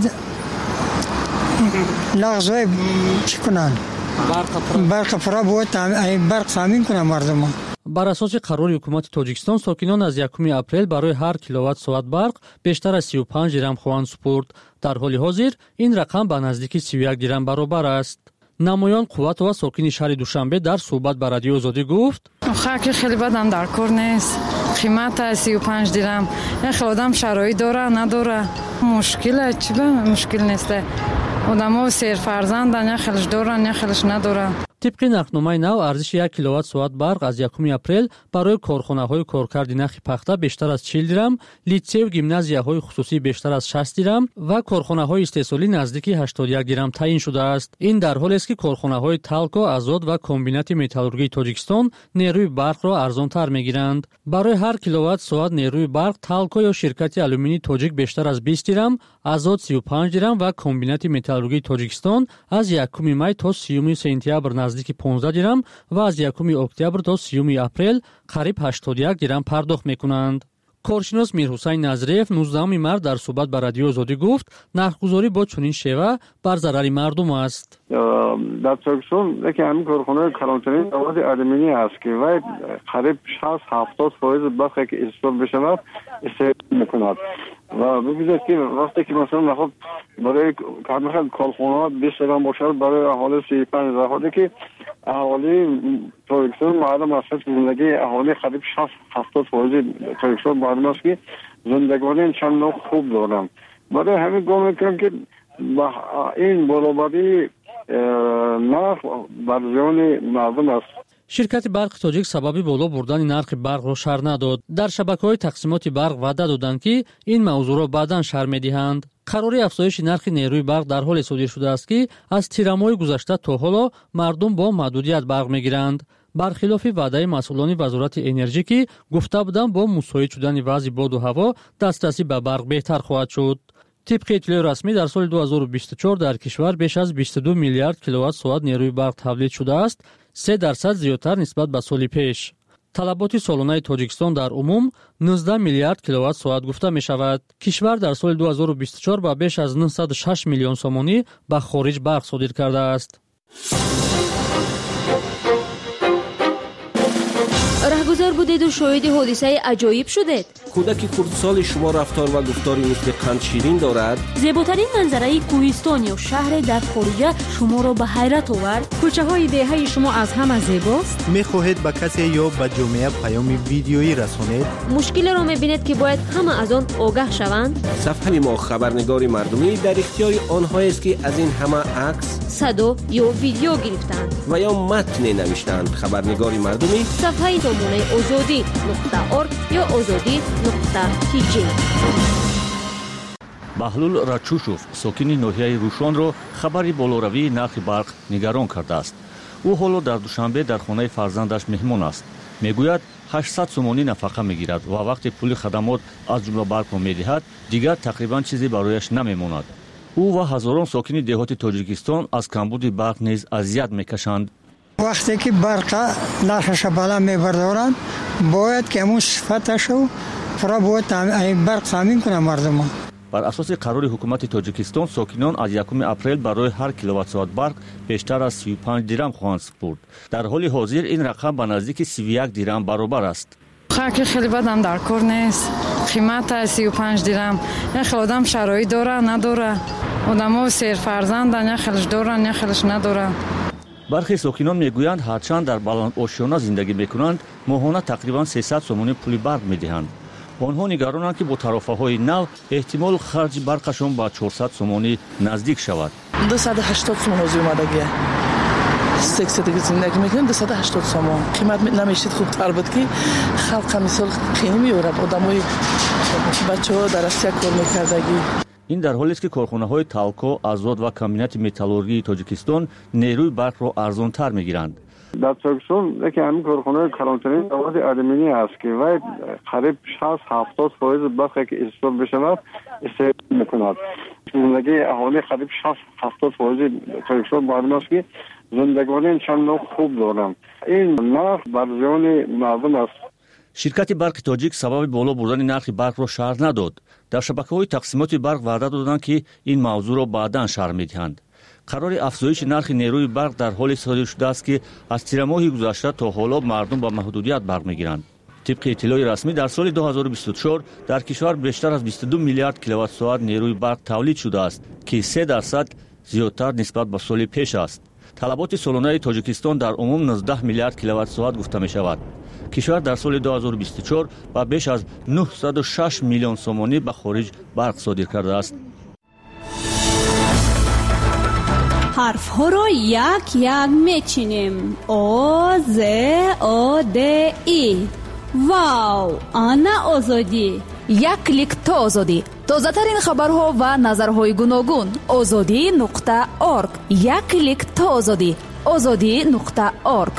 нағзҳои чӣ кунанд, барқа пура бояд барқ таъмин кунанд мардумон. бар асоси қарори ҳукумати Тоҷикистон сокинон аз 1 апрел барои ҳар киловатт-соат барқ бештар аз 35 дирам хоҳанд супурд. дар ҳоли ҳозир ин рақам ба наздики 31 дирам баробар аст. намоён қувватова сокини шаҳри Душанбе дар суҳбат ба Радиои Озодӣ гуфт: хаки хеле бадам дар кор нест, қимата 35 дирам, хеле одам шароит дора надора, мушкила чӣ ба мушкил нест. одамо серфарзандан, я хелеш доран, я хелеш надоран. тибқи нархномаи нав арзиши 1 киловатт-соат барқ аз 1 апрел барои корхонаҳои коркарди нахи пахта бештар аз 40 дирам, литсею гимназияҳои хусусӣ бештар аз 60 дирам ва корхонаҳои истеҳсолӣ наздики 81 дирам таъин шудааст. ин дар ҳолест ки корхонаҳои Талко, Азод ва комбинати металлургии Тоҷикистон нерӯи барқро арзонтар мегиранд. барои ҳар киловатт-соат нерӯи барқ Талко ё ширкати алюминии тоҷик бештар аз 20 дирам, Азод 35 дирам ва комбинати металлургии Тоҷикистон аз 1 май то 30 сентябр наздики 15 дирам ва аз 1 октябр то 30 апрел қариб 81 дирам пардохт мекунанд. коршинос Мирҳусайн Назриев 19 март дар суҳбат ба Радиои Озодӣ гуфт: нархгузорӣ бо чунин шева бар зарари мардум аст. дар Тоҷикистон яке ҳамин корхонаи калонтарини заводи алюминий аст ки вай қариб 60-70% барқе ки истифода бешавад истифода мекунад. ва бибинед ки вақте ки масалан нахоб барои ҳамин корхонаҳо 20 дирам бошад, барои аҳоли 35 заходе ки аҳоли Тоҷикистон маълум аст ки зиндагии аҳоли қариб 60-70% Тоҷикистон маълум аст ки зиндагони чанд нов хуб доранд. барои ҳамин гом мекунам ки ин баробарии нарх бар зиёни мардум аст. ширкати барқи тоҷик сабаби боло бурдани нархи барқро шарҳ надод. дар шабакаҳои тақсимоти барқ ваъда доданд ки ин мавзӯъро баъдан шарҳ медиҳанд. қарори афзоиши нархи нерӯи барқ дар ҳоле содир шудааст ки аз тирамоҳи гузашта то ҳоло мардум бо маҳдудият барқ мегиранд. бархилофи ваъдаи масъулони вазорати энержӣ ки гуфта буданд бо мусоид шудани вазъи боду ҳаво дастрасӣ ба барқ беҳтар хоҳад шуд. тибқи иттилои расмӣ дар соли 2024 дар кишвар беш аз 22 миллиард киловатт-соат нерӯи барқ тавлид шудааст, 3% зиёдтар нисбат ба соли пеш. талаботи солонаи Тоҷикистон дар умум 19 миллиард киловатт-соат гуфта мешавад. кишвар дар соли 2024 ба беш аз 906 миллион сомонӣ ба хориҷ барқ содир кардааст. раҳгузор будеду шоҳиди ҳодисаи аҷоиб шудед. кӯдаки хурдсоли шумо рафтор ва гуфтори мисли қандширин дорад? зеботарин манзараи кӯҳистон ё шаҳре дар хориҷа шуморо ба ҳайрат овард? кӯчаҳои деҳаи шумо аз ҳама зебост? мехоҳед ба касе ё ба ҷомеа паёми видеоӣ расонед? мушкилеро мебинед ки бояд ҳама аз он огаҳ шаванд? сафҳаи мо хабарнигори мардумӣ дар ихтиёри онҳоест ки аз ин ҳама акс, садо ё видео гирифтанд ва ё матне навиштанд. хабарнигори мардумӣ сафҳаи номунаи озодӣ.орг ё озодӣ.tj. баҳлул Рачушов сокини ноҳияи Рӯшонро хабари болоравии нархи барқ нигарон кардааст. ӯ ҳоло дар Душанбе дар хонаи фарзандаш меҳмон аст. мегӯяд 800 сомонӣ нафақа мегирад ва вақте пули хадамот аз ҷумла барқро медиҳад, дигар тақрибан чизе барояш намемонад. ӯ ва ҳазорон сокини деҳоти Тоҷикистон аз камбуди барқ низ азият мекашанд. вақте ки барқа нархаша баланд мебардоранд, бояд ки ҳамун сифаташу пура бояд барқ таъмин кунанд мардумон. бар асоси қарори ҳукумати Тоҷикистон сокинон аз 1 апрел барои ҳар киловатт-соат барқ бештар аз 35 дирам хоҳанд супурд. дар ҳоли ҳозир ин рақам ба наздики 31 дирам баробар аст. хаки хеле бадам дар кор нест, қимата 35 дирам, я хеле одам шароит дора надора, одамо серфарзандан, я хелеш доран, я хелеш надоран. бархе сокинон мегӯянд ҳарчанд дар баландошёна зиндагӣ мекунанд, моҳона тақрибан 300 сомонӣ пули барқ медиҳанд. онҳо нигаронанд ки бо тарофаҳои нав эҳтимол харҷи барқашон ба 400 сомонӣ наздик шавад. 280 сомон ҳозир омадагия. сексиятаги зиндагӣ мекунем 280 сомон. қимат намешид хубтар буд ки халқа мисол қиён меёрад одамои бачаҳо дар Россия кор мекардагӣ. این در حالی است که کارخانه‌های تالکو، آزاد و کمبینات متالورژی تاجیکستان نیروی برق را ارزان‌تر می‌گیرند. در تاجیکستان که همین کارخانه کلانترین مواد آلومینی است که و قریب 60-70% برقی که استفاده بشود استفاده می‌کند. زندگی اهالی قریب 60-70% تاجیکستان معلوم است که زندگانی چند نوع خوب دارند. این نرخ بر زیان مردم است. شرکت برق تاجیک سبب بالا بردن نرخ برق را شرح نداد. در شبکه‌های تقسیمات برق وعده دادند که این موضوع را بعداً شرح می‌دهند. قرار افزایش نرخ نیروی برق در حال صادر شده است که از تیر ماه گذشته تا حالا مردم با محدودیت برق می‌گیرند. طبق اطلاع رسمی در سال 2024 در کشور بیشتر از 22 میلیارد کیلووات ساعت نیروی برق تولید شده است که 3% زیادتر نسبت به سال پیش است. طلبات سالانه تاجیکستان در عموم 19 میلیارد کیلووات ساعت گفته می‌شود. کشور در سال 2024 با بیش از 906 میلیون سومانی به خارج برق صادر کرده است. حرف ها را یک یک میچینیم. او ز او د ای. واو، آنا آزادی. یک کلیک تا آزادی. تازه ترین خبرها و نظرهای گوناگون. azadi.org. یک کلیک تا آزادی. azadi.org.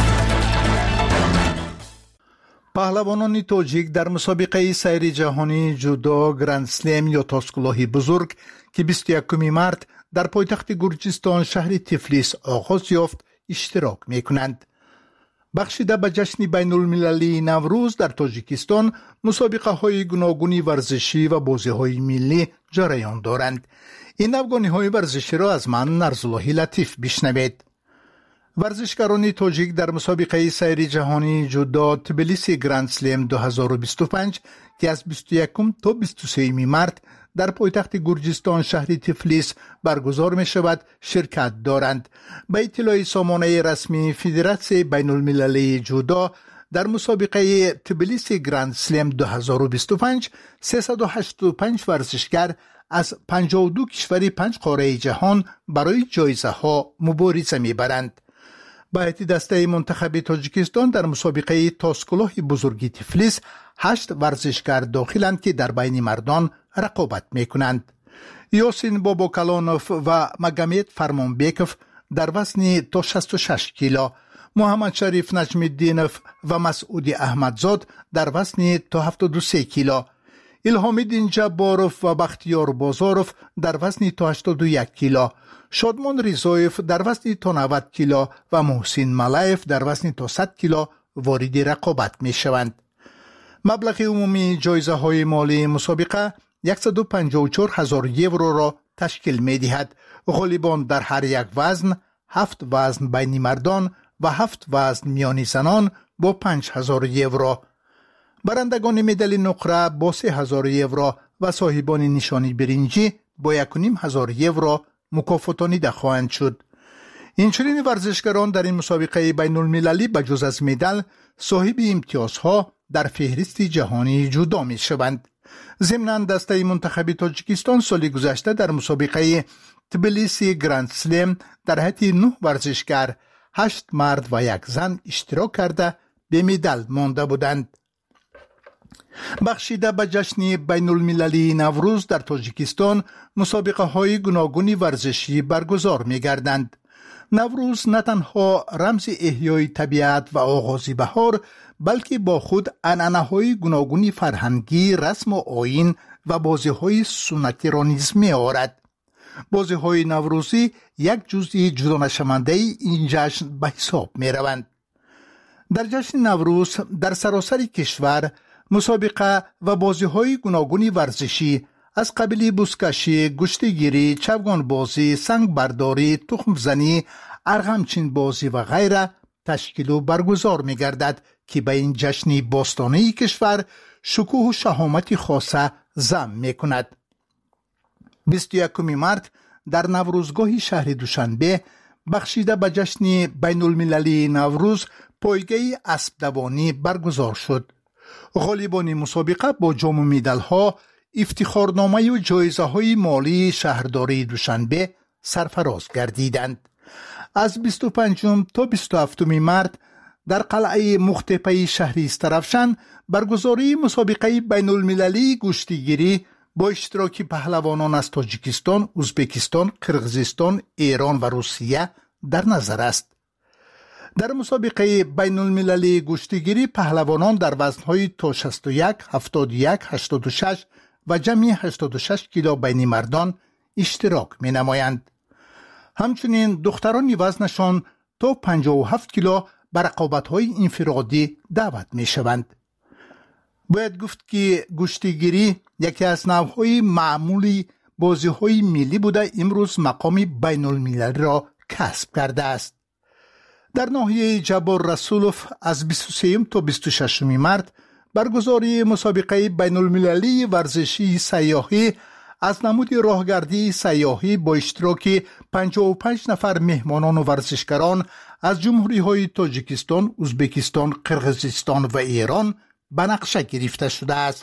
پهلوانان تاجیک در مسابقه سیر جهانی جودو گرند سلم یا تاسکلاهی بزرگ که 21 مارس در پایتخت گرجستان شهر تفلیس آغاز یافت اشتراک می‌کنند. بخشیده به جشن بین المللی نوروز در تاجیکستان مسابقه های گوناگون ورزشی و بازی های ملی جریان دارند. این افغانی های ورزشی را از من نرزالله لطیف بشنوید. ورزشکاران تاجیک در مسابقه سیر جهانی جودو تبلیسی گرند سلم 2025 که از 21 تا 23 مارس در پایتخت گرجستان شهر تفلیس برگزار می شود شرکت دارند. به اطلاع سامانه رسمی فدراسیون بین المللی جودو در مسابقه تبلیسی گرند سلم 2025 385 ورزشکار از 52 کشور 5 قاره جهان برای جایزه ها مبارزه می برند. با هیئت دسته منتخب تاجیکستان در مسابقه تاسکلاه بزرگی تفلیس 8 ورزشکار داخلند که در بین مردان رقابت میکنند. یاسین باباکلانوف و مگامد فرمانبیکوف در وزن تا 66 کیلو، محمد شریف نجم الدینوف و مسعود احمدزاد در وزن تا 73 کیلو، الهام الدین جباروف و بختیار بازاروف در وزن تا 81 کیلو، شادمان رضایف در وزن تا 90 کیلو و محسن ملایف در وزن تا 100 کیلو وارد رقابت می شوند. مبلغ عمومی جایزه های مالی مسابقه 154,000 یورو را تشکیل می دهد. غالبان در هر یک وزن 7 وزن بین مردان و 7 وزن میان زنان با 5,000 یورو. برندگان مدال نقره با 3,000 یورو و صاحبان نشانی برنجی با 1,500 یورو مکافاتانیده خواهند شد. اینچنین ورزشکاران در این مسابقه بین المللی بجز از مدال صاحب امتیازها در فهرست جهانی جودو می شوند. ضمناً دسته منتخب تاجیکستان سال گذشته در مسابقه تبلیسی گرند سلم در حیط 9 ورزشکار 8 مرد و 1 زن اشتراک کرده به مدال مانده بودند. بخشیده به جشن بین المللی نوروز در تاجیکستان مسابقه های گوناگون ورزشی برگزار می گردند. نوروز نه تنها رمز احیای طبیعت و آغاز بهار بلکه با خود عنعنه‌های گوناگون فرهنگی، رسم و آیین و بازی‌های سنتی را نیز می‌آورد. بازی‌های نوروزی یک جزئی جدا نشونده این جشن به حساب می‌روند. در جشن نوروز در سراسر کشور مسابقه و بازی‌های گوناگون ورزشی از قبیل بزکشی، گشتگیری، چوگان بازی، سنگ برداری، تخم زنی، ارغمچین بازی و غیره تشکیل و برگزار می گردد که به این جشن باستانی کشور شکوه و شهامت خاصه ضم می کند. 21 مارس در نوروزگاه شهر دوشنبه بخشیده به جشن بین المللی نوروز پایگاه اسب دوانی برگزار شد. غالبان مسابقه با جام و مدال ها، افتخارنامه و جایزه های مالی شهرداری دوشنبه سرفراز گردیدند. از 25 تا 27 مارس در قلعه مختپه شهر استرافشان برگزاری مسابقه بین المللی گشتیگیری با اشتراک پهلوانان از تاجیکستان، ازبکستان، قرقیزستان، ایران و روسیه در نظر است. در مسابقه بین المللی گشتیگیری پهلوانان در وزنهای تا 61, 71, 86 و جمعی 86 کیلو بین مردان اشتراک می نمایند. همچنین دختران وزنشان تا 57 کیلو بر رقابت‌های انفرادی دعوت می شوند. باید گفت که گشتیگیری یکی از نوع‌های معمولی بازی‌های ملی بوده امروز مقام بین المللی را کسب کرده است. در ناحیه جبار رسولوف از 23 تا 26 مارس برگزاری مسابقه بین المللی ورزشی سیاحی از نمود راهگردی سیاحی با اشتراک 55 نفر مهمانان و ورزشکاران از جمهوری‌های تاجیکستان، ازبکستان، قرقیزستان و ایران به نقشه گرفته شده است.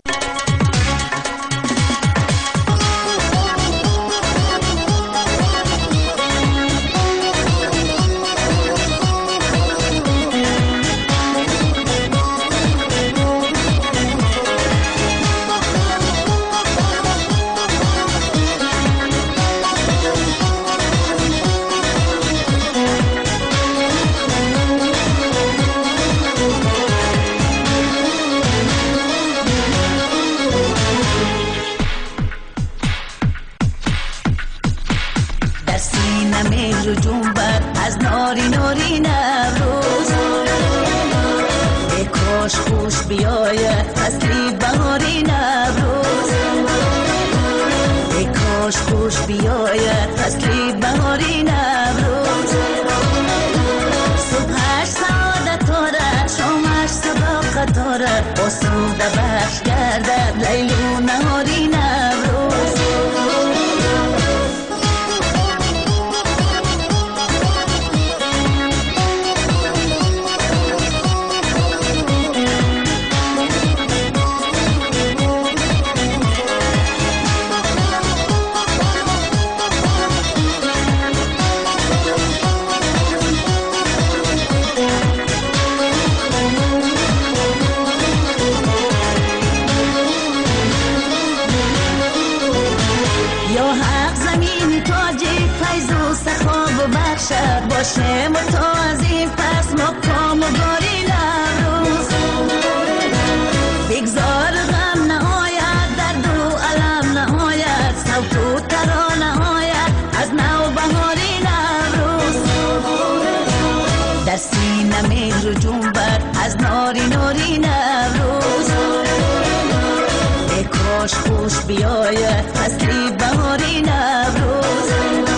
خوش بیاید فصلی بهاری نوروز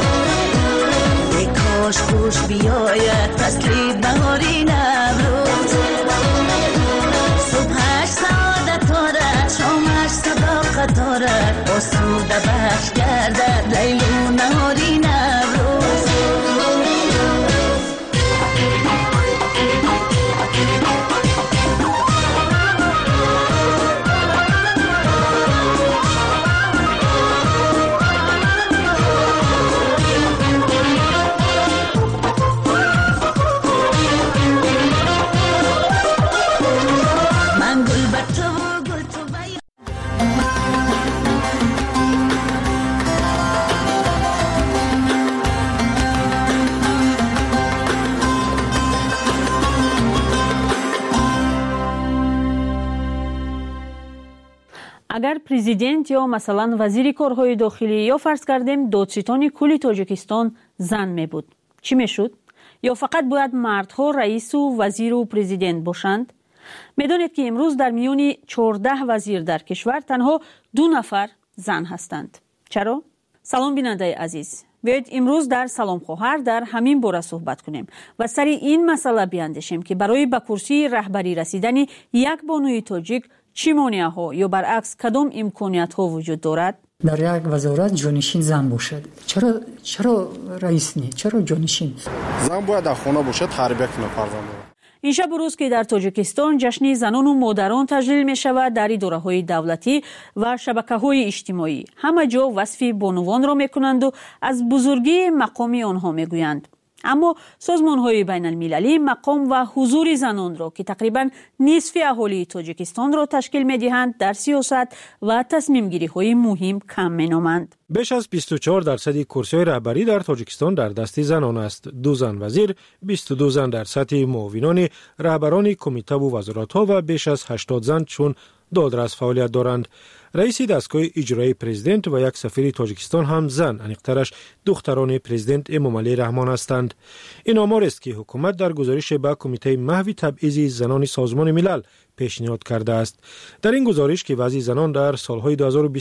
ای کاش خوش بیاید فصلی بهاری نوروز صبحش سعادت دارد شامش صداقت دارد آسوده بخش گردد لیل و نهاری نوروز اگر پرزیدنت یا مثلا وزیر کارهای داخلی یا فرض کردیم دادستان کل تاجیکستان زن می بود چی می شد؟ یا فقط باید مردها رئیس و وزیر و پرزیدنت باشند؟ میدانید که امروز در میان 14 وزیر در کشور تنها 2 نفر زن هستند. چرا؟ سلام بیننده عزیز، بیایید امروز در سلام خواهر در همین باره صحبت کنیم و سر این مسئله بیاندیشیم که برای به کرسی رهبری رسیدن یک بانوی تاجیک چی مانع‌ها یا برعکس کدام امکانیت‌ها وجود دارد؟ در یک وزارت جانشین زن باشد. چرا رئیس نه؟ چرا جانشین؟ زن باید در خانه باشد، تربیت کنه فرزند. این شب روز که در تاجیکستان جشن زنان و مادران تجلیل می شود، در اداره‌های دولتی و شبکه‌های اجتماعی همه جا وصف بانوان را می کنند و از بزرگی مقام آنها می گویند. اما سازمان‌های بین‌المللی مقام و حضور زنان را که تقریباً نصف اهالی تاجیکستان را تشکیل می‌دهند در سیاست و تصمیم‌گیری‌های مهم کم می‌نمایند. بیش از 24% کرسی‌های رهبری در تاجیکستان در دست زنان است. 2 زن وزیر، 22 زن در سطح معاونان رهبران کمیته و وزارت‌ها و بیش از 80 زن چون دادرس فعالیت دارند. رئیس دستگاه اجرایی پرزیدنت و یک سفیر تاجیکستان هم زن، انیقترش دختران پرزیدنت امامعلی رحمان هستند. این آمار است که حکومت در گزارش به کمیته محو تبعیض زنان سازمان ملل پیشنهاد کرده است. در این گزارش که وضع زنان در سالهای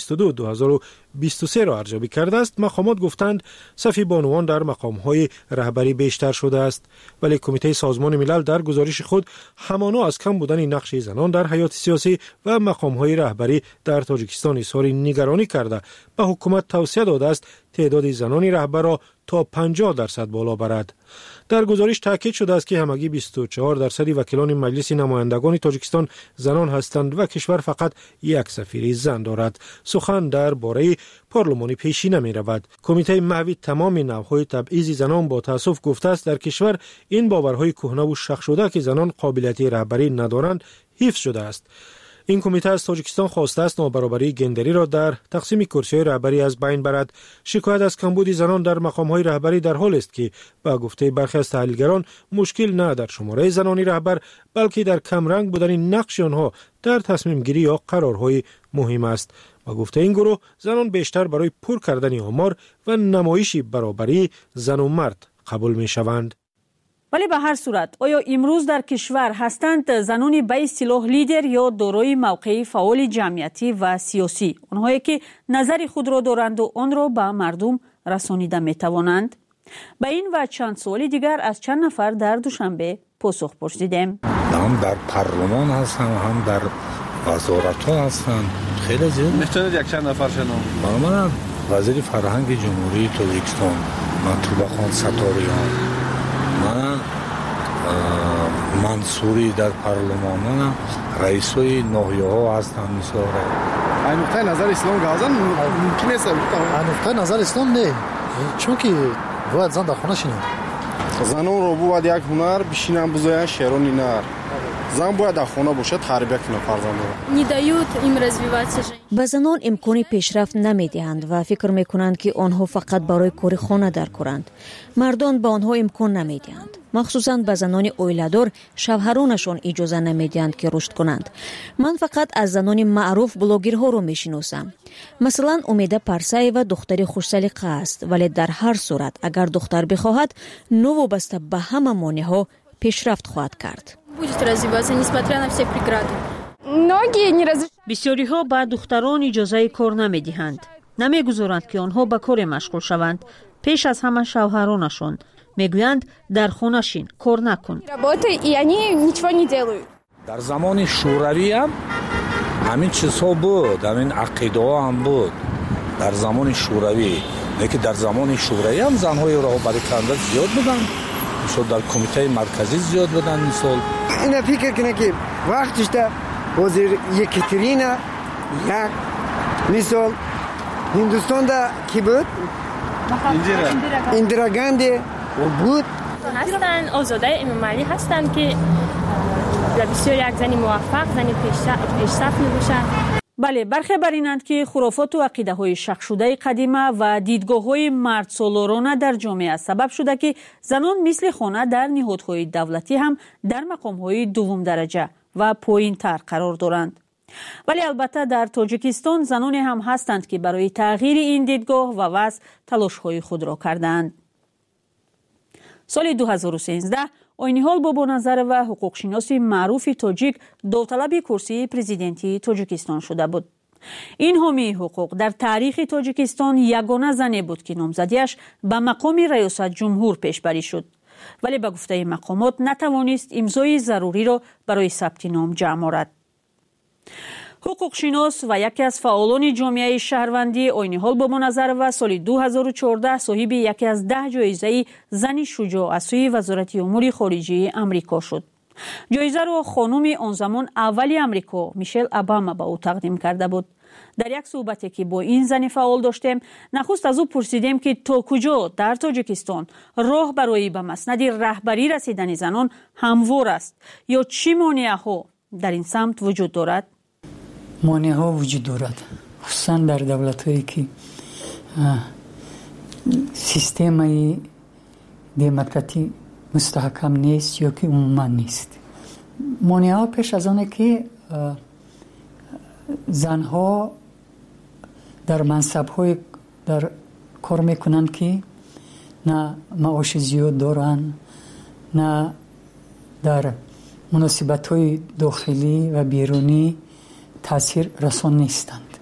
2022-2023 را ارزیابی کرده است، مقامات گفتند صف بانوان در مقامهای رهبری بیشتر شده است، ولی کمیته سازمان ملل در گزارش خود همانا از کم بودن نقش زنان در حیات سیاسی و مقامهای رهبری در تاجیکستان اظهار نگرانی کرده به حکومت توصیه داده است تعداد زنان رهبر را تا 50% بالا برد. در گزارش تاکید شده است که همگی 24% وکیلان مجلس نمایندگان تاجیکستان زنان هستند و کشور فقط یک سفیر زن دارد. سخن درباره پارلمان پیشی نمی رود. کمیته محو تمام نوع‌های تبعیض زنان با تأسف گفته است در کشور این باورهای کهنه و شخ شده که زنان قابلیت رهبری ندارند حفظ شده است. این کمیته از تاجیکستان خواسته است نابرابری گندری را در تقسیم کرسی‌های رهبری از بین برد. شکایت از کمبود زنان در مقام‌های رهبری در حال است که با گفته برخی از تحلیلگران مشکل نه در شماره زنان رهبر بلکه در کمرنگ بودن نقش آنها در تصمیم گیری یا قرارهای مهم است. با گفته این گروه زنان بیشتر برای پر کردن آمار و نمایش برابری زن و مرد قبول می شوند. ولی به هر صورت آیا امروز در کشور هستند زنانی به اصطلاح لیدر یا دارای موقع فعال جمعیتی و سیاسی، آنهایی که نظر خود را دارند و آن را به مردم رسانیده می توانند؟ به این و چند سوال دیگر از چند نفر در دوشنبه پاسخ پرسیدیم. هم در پارلمان هستن هم در وزارت ها هستن. خیلی زیاد. میتونید یک چند نفر شنو؟ من وزیر فرهنگ جمهوری تاجیکستان مطلوب خان ستاریان، من منصوری در پارلمان، رئیسوی ناحیه ها هستن مثلا. این نقطه نظر اسلام گازن ممکن است؟ نقطه نظر اسلام نه، چون که باید زن در خانه شینه. زنان رو باید یک هنر بشینن بزاین شعرانی نر. زن باید در خانه باشه تربیت کنه فرزندان. نداють им развиваться. به زنان امکان پیشرفت نمیدهند و فکر میکنند که آنها فقط برای کار خانه در کارند. مردان به آنها امکان نمیدهند. مخصوصاً به زنان اویلادار شوهرانشان اجازه نمیدهند که رشد کنند. من فقط از زنان معروف بلاگرها رو میشناسم. مثلا امیده پرسایوا دختری خوش سلیقه است، ولی در هر صورت اگر دختر بخواهد نوابسته به همه مانع‌ها پیشرفت خواهد کرد. بسیاری ها به دختران اجازه کار نمیدهند. نمیگذارند که آنها به کار مشغول شوند. پیش از همه شوهرانشان میگویند در خانه شین، کار نکن. در زمان شوروی هم همین چیزها بود، همین عقیده ها هم بود در زمان شوروی. لیکن در زمان شوروی هم زنهای راهبری کننده زیاد بودن، مثلا در کمیته مرکزی زیاد بودن. مثلا اینا فکر کنه که وقتش ده وزیر یکترینا یک مثال هندوستان ده کی بود؟ اندرا گاندی بود. هستن آزاده امامعلی هستن که بسیار یک زنی موفق، زنی پیشرفت میباشن. بله، برخی بر اینند که خرافات و عقیده های شک شده قدیمه و دیدگاه های مرد سالارانه در جامعه سبب شده که زنان مثل خانه در نهادهای دولتی هم در مقام های دوم درجه و پایین تر قرار دارند. ولی البته در تاجیکستان زنانی هم هستند که برای تغییر این دیدگاه و وضع تلاش های خود را کردند. سال 2013 آینیحال بابانظر و حقوقشناس معروف تاجیک داوطلب کرسی پرزیدنتی تاجیکستان شده بود. این حامی حقوق در تاریخ تاجیکستان یگانه زنی بود که نامزدیش به مقام ریاست جمهور پیشبری شد، ولی به گفته مقامات نتوانست امضای ضروری را برای ثبت نام جمع آورد. حقوقشناس و یکی از فعالان جامعه شهروندی آینیحال بابانظر و سال 2014 صاحب یکی از 10 جایزه زن شجاع از سوی وزارت امور خارجه امریکا شد. جایزه را خانم آن زمان اولی امریکا میشل اوباما به او تقدیم کرده بود. در یک صحبتی که با این زن فعال داشتیم، نخست از او پرسیدیم که تا کجا در تاجیکستان راه برای به مسند رهبری رسیدن زنان هموار است یا چی مانع‌ها در این سمت وجود دارد؟ مانع‌ها وجود دارد، خصوصا در دولت‌هایی که سیستم دموکراتی مستحکم نیست یا که عموما نیست. مانع‌ها پیش از آنه که زنها در منصب‌های در کار میکنن که نه معاش زیاد دارن، نه در مناسبت‌های داخلی و بیرونی تاثیر رسان نیستند.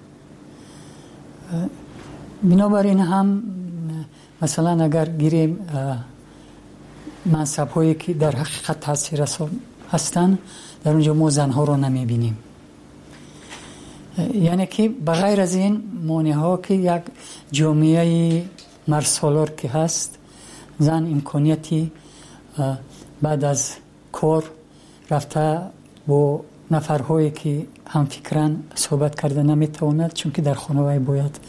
بنابراین هم مثلا اگر گیریم منصب‌هایی که در حقیقت تاثیر رسان هستند، در اونجا ما زنها رو نمیبینیم. یعنی که بغیر از این مانع‌ها که یک جامعه مرسالار که هست، زن امکانیتی بعد از کار رفته با نفرهایی که هم فکرن صحبت کرده نمیتواند، چون که در خانه وای باید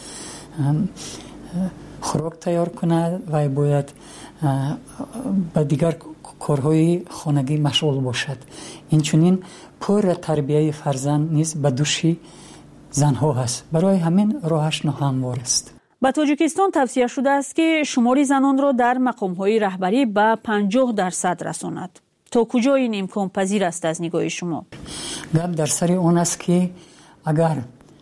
خوراک تیار کند و باید با دیگر کارهای خانگی مشغول باشد. این چنین پر تربیت فرزند نیز به دوشی زنها هست. برای همین راهش ناهموار است. با تاجیکستان توصیه شده است که شمار زنان را در مقام‌های رهبری به 50% رساند. تا کجا این امکان پذیر است از نگاه شما؟ گپ در سر اون است که اگر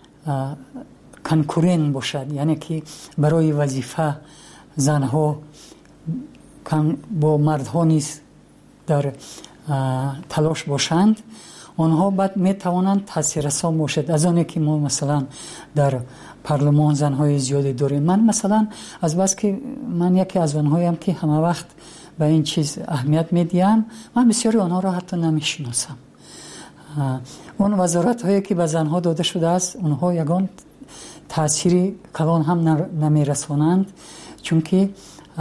کنکورن باشد، یعنی که برای وظیفه زنها با مردها نیز در تلاش باشند، آنها بعد می توانند تاثیررسان باشد. از آنه که ما مثلا در پارلمان زنهای زیادی داریم. من مثلا از بس که من یکی از آنهایم که همه وقت به این چیز اهمیت میدیم، من بسیاری آنها را حتی نمیشناسم. اون وزارت هایی که به زنها داده شده است، اونها یگان تأثیری کلان هم نمیرسانند، چون که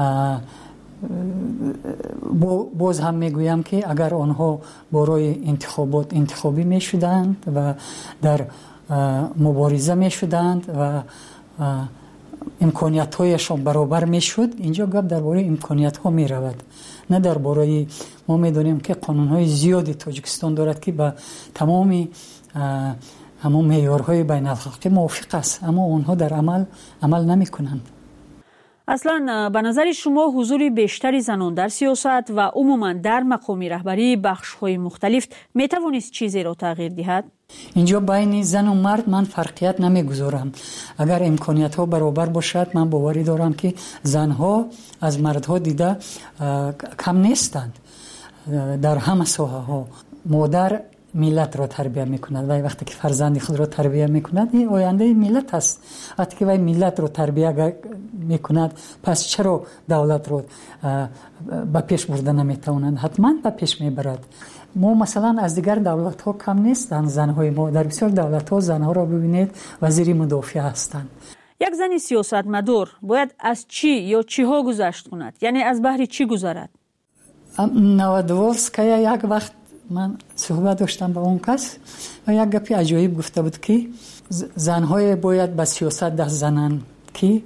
باز هم میگویم که اگر آنها برای انتخابات انتخابی میشدند و در مبارزه میشدند و امکانیت هایشان برابر میشد، اینجا گپ درباره امکانیت ها میرود، نه درباره. ما میدونیم که قانون های زیادی تاجیکستان دارد که با تمام همون معیارهای بین الخلقی موافق است، اما اونها در عمل نمی کنند. اصلا به نظر شما حضور بیشتری زنان در سیاست و عموما در مقام رهبری بخش‌های مختلف می توانست چیزی را تغییر دهد؟ اینجا بین زن و مرد من فرقیت نمیگذارم. اگر امکانیت ها برابر باشد، من باوری دارم که زنها از مردها دیده کم نیستند در همه ساحه ها. مادر ملت را تربیت میکند و وقتی که فرزند خود را تربیت میکند، این آینده ملت است. وقتی که وای ملت را تربیت میکند، پس چرا دولت را به پیش برده نمیتواند؟ حتما به پیش میبرد. ما مثلا از دیگر دولت ها کم نیستند زنهای ما. در بسیار دولت ها زنها را ببینید وزیر مدافع هستند. یک زن سیاستمدار باید از چی یا چی ها گذشت کند؟ یعنی از بحر چی گذرد؟ نوادورسکایا یک وقت من صحبت داشتم با اون کس و یک گپی عجایب گفته بود که زنهای باید به سیاست دست زنند که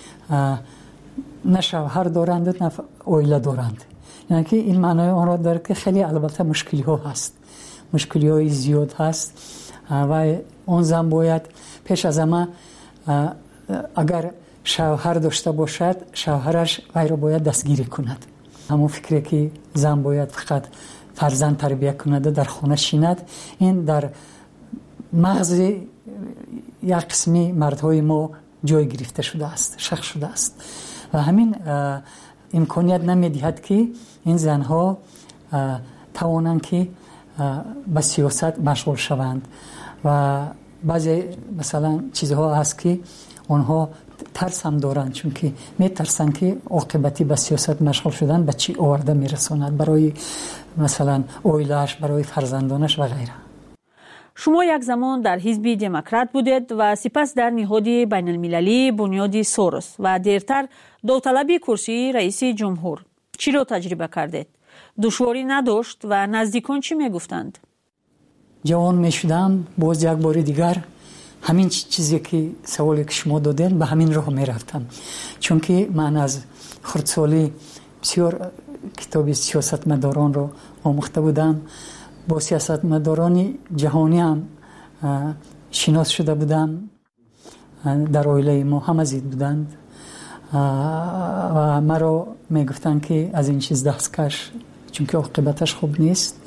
نه شوهر دارند و نه اویله دارند. یعنی که این معنای آن را داره که خیلی البته مشکلی ها هست، مشکلی های زیاد هست و اون زن باید پیش از همه اگر شوهر داشته باشد، شوهرش وی را باید دستگیری کند. همون فکری که زن باید فقط فرزند تربیت کند در خانه شیند، این در مغز یک قسمی مردهای ما جای گرفته شده است، شخص شده است و همین امکانیت نمیدهد که این زنها توانند که به سیاست مشغول شوند و بعضی مثلا چیزها هست که آنها ترس هم دارند، چون که میترسند که عاقبتی به سیاست مشغول شدن به چی آورده میرساند برای مثلا اویلش، برای فرزندانش و غیره. شما یک زمان در حزب دموکرات بودید و سپس در نهاد بین المللی بنیاد سوروس و دیرتر داوطلبی کرسی رئیس جمهور. چی را تجربه کردید؟ دشواری نداشت و نزدیکان چی میگفتند؟ جوان میشدم، باز یک بار دیگر همین چیزی که سوالی که شما دادین به همین راه میرفتم، چون که من از خردسالی بسیار کتاب سیاستمداران رو آموخته بودم، با سیاستمداران جهانی هم شناس شده بودم، در عائله ما هم از این بودند و مرا میگفتن که از این چیز دست کش، چون که عاقبتش خوب نیست.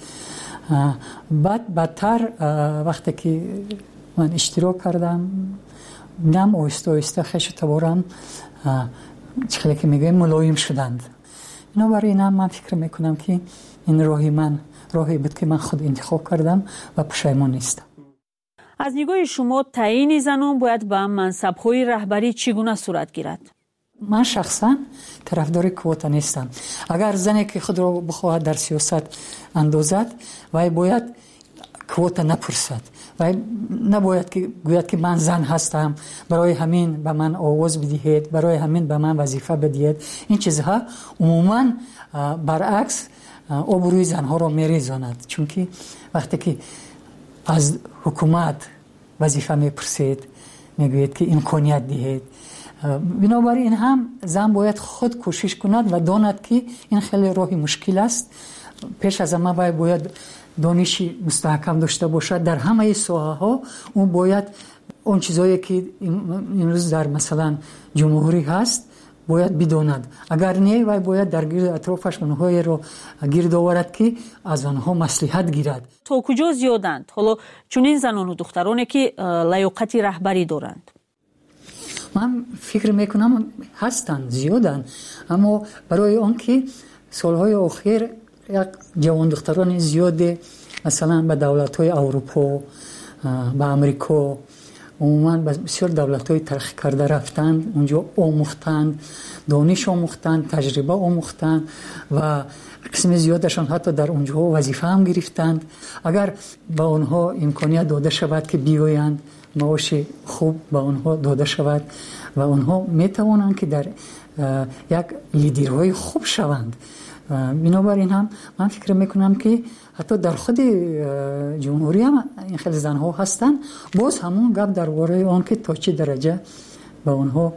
بدتر وقتی که من اشتراک کردم نم آیسته آیسته خیش تبارم چخیلی که میگویم ملایم شدند. اینا برای اینم من فکر میکنم که این راهی بود که من خود انتخاب کردم و پشیمان نیستم. از نگاه شما تعیین زنان باید به منصب‌های رهبری چگونه صورت گیرد؟ من شخصا طرفدار کوتا نیستم. اگر زنی که خود را بخواهد در سیاست اندازد و باید کوتا نپرسد و نباید که گوید که من زن هستم، برای همین به من آواز بدهید، برای همین به من وظیفه بدهید. این چیزها عموما برعکس آبروی زنها را میریزاند، چون که وقتی که از حکومت وظیفه میپرسید میگوید که امکانیت دهید، بنابراین هم زن باید خود کوشش کند و داند که این خیلی راهی مشکل است. پیش از همه باید دانشی مستحکم داشته باشد در همه ساحه ها. اون باید اون چیزایی که این روز در مثلا جمهوری هست باید بداند، اگر نه و باید در گرد اطرافش اونهایی رو گرد آورد که از آنها مصلحت گیرد. تا کجا زیادند حالا چنین زنان و دخترانی که لیاقت رهبری دارند؟ من فکر میکنم هستند، زیادند، اما برای آن که سالهای آخر یک جوان دختران زیاده مثلا به دولت‌های اروپا، به امریکا، عموما بسیار دولت‌های ترقی کرده رفتند، اونجا آموختند، دانش آموختند، تجربه آموختند و قسم زیادشان حتی در اونجا وظیفه هم گرفتند. اگر به آنها امکانیت داده شود که بیایند، معاش خوب به آنها داده شود و آنها میتوانند که در یک لیدرهای خوب شوند. بنابراین هم من فکر میکنم که حتی در خود جمهوری هم این خیلی زنها هستند. باز همون گپ درباره آن که تا چه درجه به آنها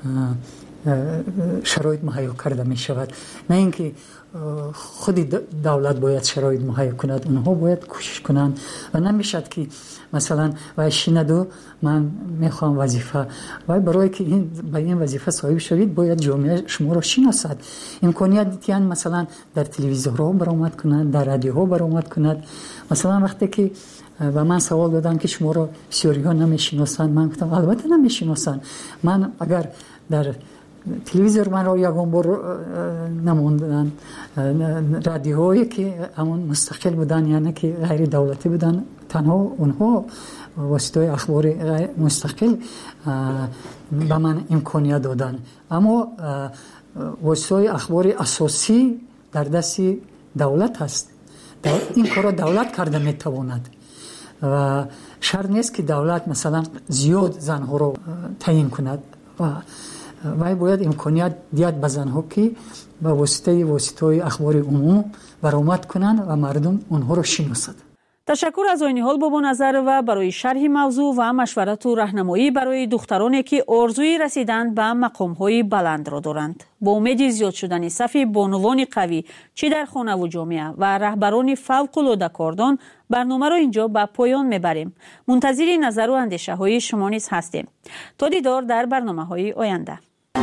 شرایط مهیا کرده می شود، نه اینکه خود دولت باید شرایط مهیا کند، اونها باید کوشش کنند و نمیشد که مثلا و شیندو من میخوام وظیفه و برای که به این وظیفه صاحب شوید باید جامعه شما را شناسد. امکانیت دیدن مثلا در تلویزیون‌ها برآمد کند، در رادیوها برآمد کند. مثلا وقتی که و من سوال دادم که شما را بسیاری‌ها نمیشناسند، من گفتم البته نمیشناسند. من اگر در تلویزیون من را یکم بار نموندن، رادیوهایی که همون مستقل بودن یعنی که غیر دولتی بودن، تنها اونها واسطه اخبار مستقل به من امکانیت دادن، اما واسطه اخبار اساسی در دست دولت هست. این کار دولت کرده میتواند و شرط نیست که دولت مثلا زیاد زنها رو تعیین کند و باید امکانیت دیت به زنها که به واسطه اخبار عموم برآمد کنند و مردم اونها رو شناسند. تشکر از عین حال بابا نظر و برای شرح موضوع و مشورت و راهنمایی برای دخترانی که آرزوی رسیدن به مقام‌های بلند را دارند. با امید زیاد شدن صف بانوان قوی چه در خانه و جامعه و رهبران فوق‌العاده کاردان، برنامه را اینجا به پایان میبریم. منتظر نظر و اندیشه های شما نیز هستیم. تا دیدار در برنامه‌های آینده.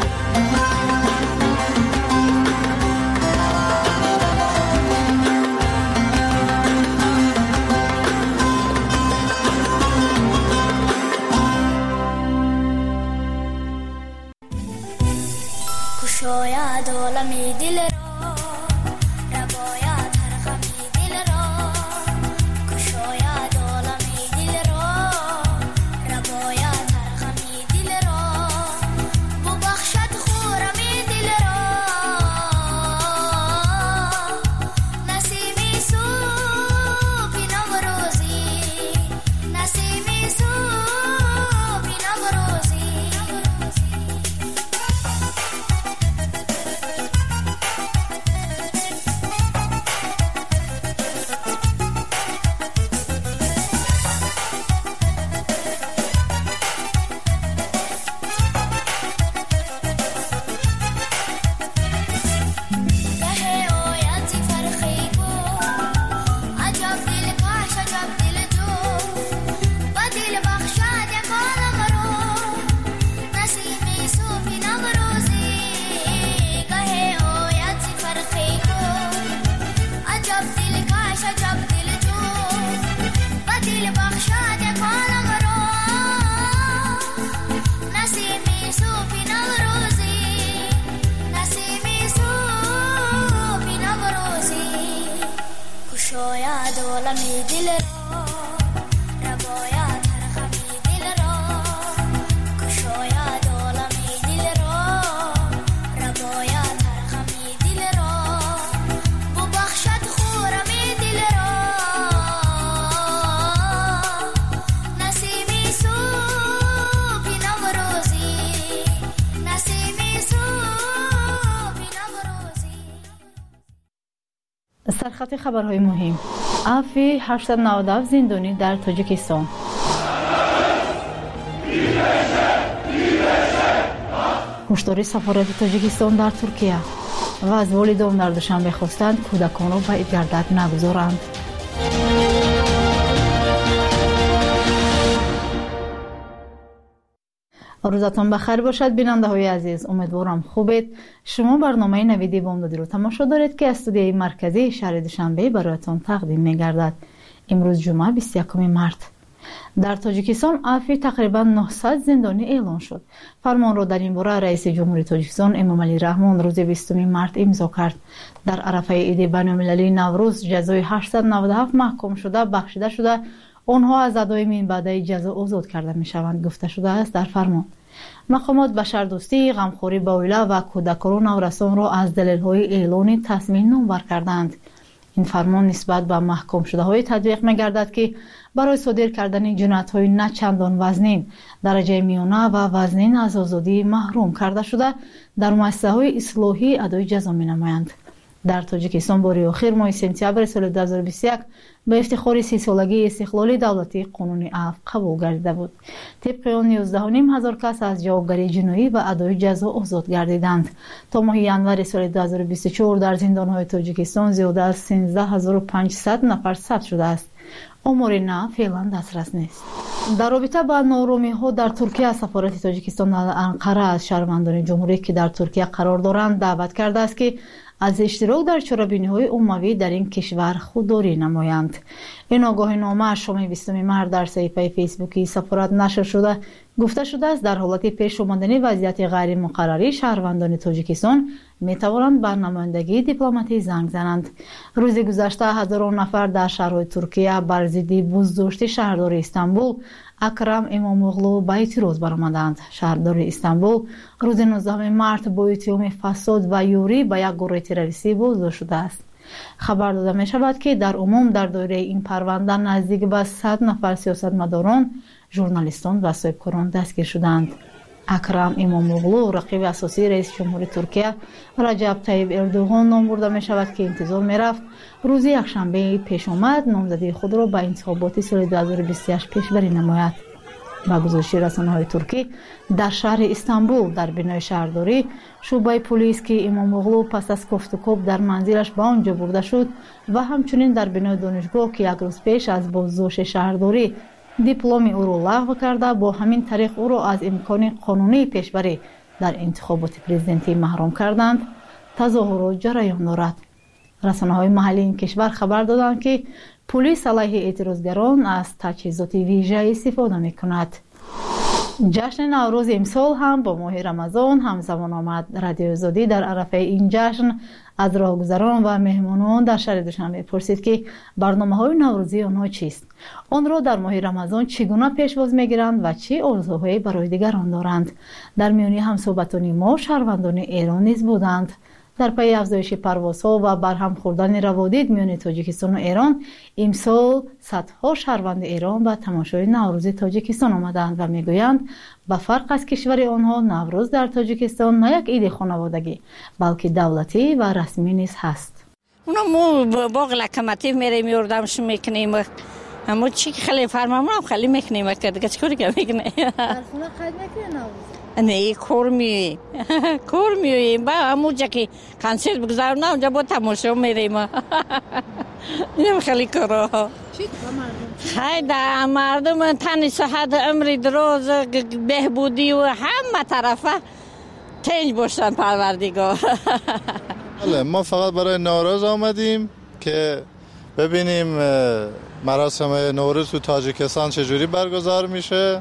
شاید عالمی دل را رباید هر غمی دل را، شاید عالمی دل را رباید هر غمی دل را، ببخشد خورمی دل را، نسیمی صبح نوروزی، نسیمی صبح نوروزی. شاید عالمی دل را رباید هر غمی دل را کشاید عالمی دل را رباید هر غمی دل را ببخشد خورمی دل را نسیمی صبح نوروزی نسیمی صبح نوروزی. سرخط خبرهای مهم. عفی 897 زندانی در تاجیکستان. هشدار سفارت تاجیکستان در ترکیه و از والدان در دوشنبه خواستند کودکان را به گردت نگذارند. روزتان بخیر باشد بیننده های عزیز، امیدوارم خوبید. شما برنامه نویدی بامدادی رو تماشا دارید که استودیوی مرکزی شهر دوشنبه برایتان تقدیم می گردد. امروز جمعه 21 مارت. در تاجیکستان عفی تقریبا 900 زندانی اعلان شد. فرمان را در این باره رئیس جمهوری تاجیکستان امامعلی رحمان روز 20 مارت امضا کرد. در عرفه عید بین‌المللی نوروز جزای 897 محکوم شده بخشیده شده آنها از ادای من بعد جزا آزاد کرده می شوند گفته شده است در فرمان. مقامات بشردوستی، غمخوری با اویله و کودکان و نورسان را از دلیل‌های اعلان تصمیم نامور کردند. این فرمان نسبت به محکوم شده های تطبیق می گردد که برای صادر کردن جنایت‌های نه چندان وزنین، درجه میانه و وزنین از آزادی محروم کرده شده در مؤسسه‌های اصلاحی ادای جزا می نمایند. در تاجیکستان باری آخر ماه سپتامبر سال 2021 به افتخار 30 سالگی استقلال دولتی قانون عفو قبول گردیده بود. طبق آن 11,500 کس از جوابگری جنایی و ادای جزا آزاد گردیدند. تا ماه ژانویه سال 2024 در زندان‌های تاجیکستان زیاده از 13500 نفر ثبت شده است. آمار نه فعلا دسترس نیست. در رابطه با نارامی‌ها در ترکیه سفارت تاجیکستان در انقره از شهروندان جمهوری که در ترکیه قرار دارند دعوت کرده است که از اشتراک در چرابینی‌های عمومی در این کشور خودداری نمایند. این آگاهی‌نامه شام 20 مارت در صفحه فیسبوکی سفارت نشر شده گفته شده است در حالت پیش آمدن وضعیت غیر مقرری شهروندان تاجیکستان می توانند به نمایندگی دیپلماتی زنگ زنند. روز گذشته هزاران نفر در شهرهای ترکیه بر ضد بازداشت شهردار استانبول اکرم اماموغلو به اعتراض برآمدند. شهردار استانبول روز 19 مارت با اتهام فساد و یوری به یک گروه تروریستی بازداشت شده است. خبر داده می شود که در عموم در دایره این پرونده نزدیک به 100 نفر سیاستمداران، ژورنالیستان و صاحبکاران دستگیر شدند. اکرم اماموغلو رقیب اساسی رئیس جمهوری ترکیه رجب طیب اردوغان نام برده می شود که انتظار می رفت روز یکشنبه پیش آمد نامزدی خود را به انتخابات سال 2028 پیشبری نماید. با گزارش رسانه‌های ترکی در شهر استانبول در بنای شهرداری شعبه پلیس که اماموغلو پس از گفتگو در منزلش به آنجا برده شد و همچنین در بنای دانشگاه که یک روز پیش از بازداشت شهرداری دیپلم او را لغو کرده با همین طریق او را از امکان قانونی پیشبری در انتخابات پرزیدنتی محروم کردند. تظاهرات جریان دارد. رسانه‌های محلی این کشور خبر دادند که پلیس علیه اعتراضگران از تجهیزات ویژه استفاده می‌کند. جشن نوروز امسال هم با ماه رمضان همزمان آمد. رادیو آزادی در عرفه این جشن از راهگذران و مهمانان در شهر دوشنبه پرسید که برنامه‌های نوروزی آنها چیست؟ آن را در ماه رمضان چگونه پیشواز می‌گیرند و چه آرزوهایی برای دیگران دارند؟ در میان همصحبتان ما شهروندان ایران نیز بودند. در پی افزایش پروازها و برهم خوردن روابط میان تاجیکستان و ایران امسال صدها شهروند ایران به تماشای نوروز تاجیکستان آمدند و میگویند به فرق از کشور آنها نوروز در تاجیکستان نه یک عید خانوادگی بلکه دولتی و رسمی نیز هست. مو باغ لکمتی میریم یوردمش میکنیم اما چی خیلی فرمامون هم خیلی میکنیم که دیگه چیکاری که میکنه در خونه قید میکنه نوروز نه کور میویم با همونجا که کنسرت بگذارم نه اونجا با تماشا میریم اینم خیلی کارا چی مردم خیلی مردم تن صحت عمری دراز بهبودی و همه طرفه تنج باشن پروردگار. ما فقط برای نوروز آمدیم که ببینیم مراسم نوروز تو تاجیکستان چجوری برگزار میشه.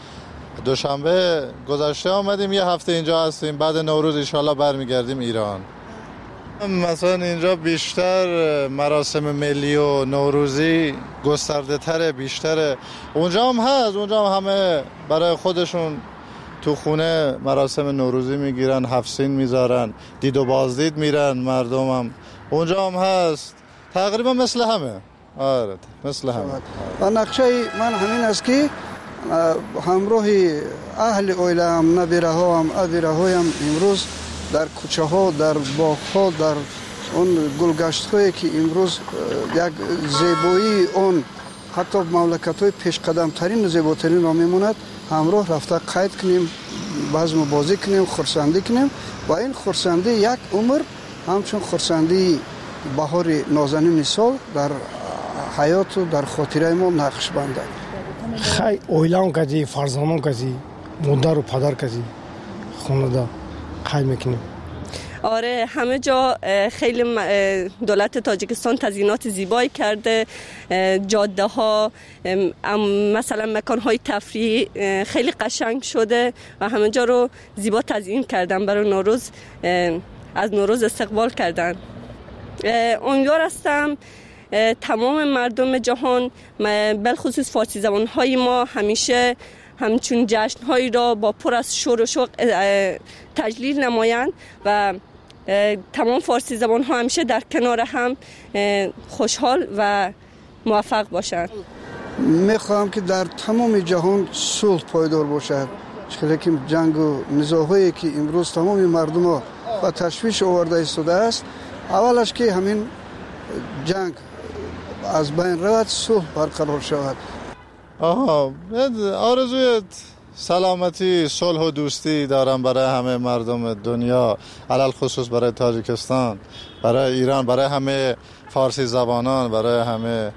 دوشنبه گذشته آمدیم، یه هفته اینجا هستیم، بعد نوروز انشالله برمیگردیم ایران. مثلا اینجا بیشتر مراسم ملی و نوروزی گسترده تره، بیشتره. اونجا هم هست، اونجا هم همه برای خودشون تو خونه مراسم نوروزی میگیرن، هفسین میذارن، دید و بازدید میرن، مردم هم اونجا هم هست. تقریبا مثل همه. آره مثل همه. و نقشه من همین است که همراه اهل اویله هم، نبیره ها هم، ابیره هم امروز در کوچه ها، در باغ ها، در اون گلگشت هایی که امروز یک زیبایی اون حتی مملکت های پیش قدم ترین و زیباترین را میموند، همراه رفته قید کنیم، بزم بازی کنیم، خرسندی کنیم و این خرسندی یک عمر همچون خرسندی بهار نازنین سال در حیات و در خاطره ما نقش بنده. خیلی اویلان کسی، فرزانان کسی، مادر و پدر کسی خانواده قید میکنیم. آره همه جا خیلی دولت تاجیکستان تزیینات زیبایی کرده، جاده ها مثلا مکان های تفریحی خیلی قشنگ شده و همه جا رو زیبا تزیین کردن، برای نوروز از نوروز استقبال کردن. امیدوار هستم تمام مردم جهان بالخصوص فارسی زبان های ما همیشه همچون جشن هایی را با پر از شور و شوق تجلیل نمایند و تمام فارسی زبان ها همیشه در کنار هم خوشحال و موفق باشند. میخواهم که در تمام جهان صلح پایدار باشد، چون که جنگ و نزاعی که امروز تمام مردم ها و تشویش آورده ایستاده است، اولش که همین جنگ از بین رود، صلح برقرار شود. آرزوی سلامتی، صلح و دوستی دارم برای همه مردم دنیا، علل خصوص برای تاجیکستان، برای ایران، برای همه فارسی زبانان، برای همه.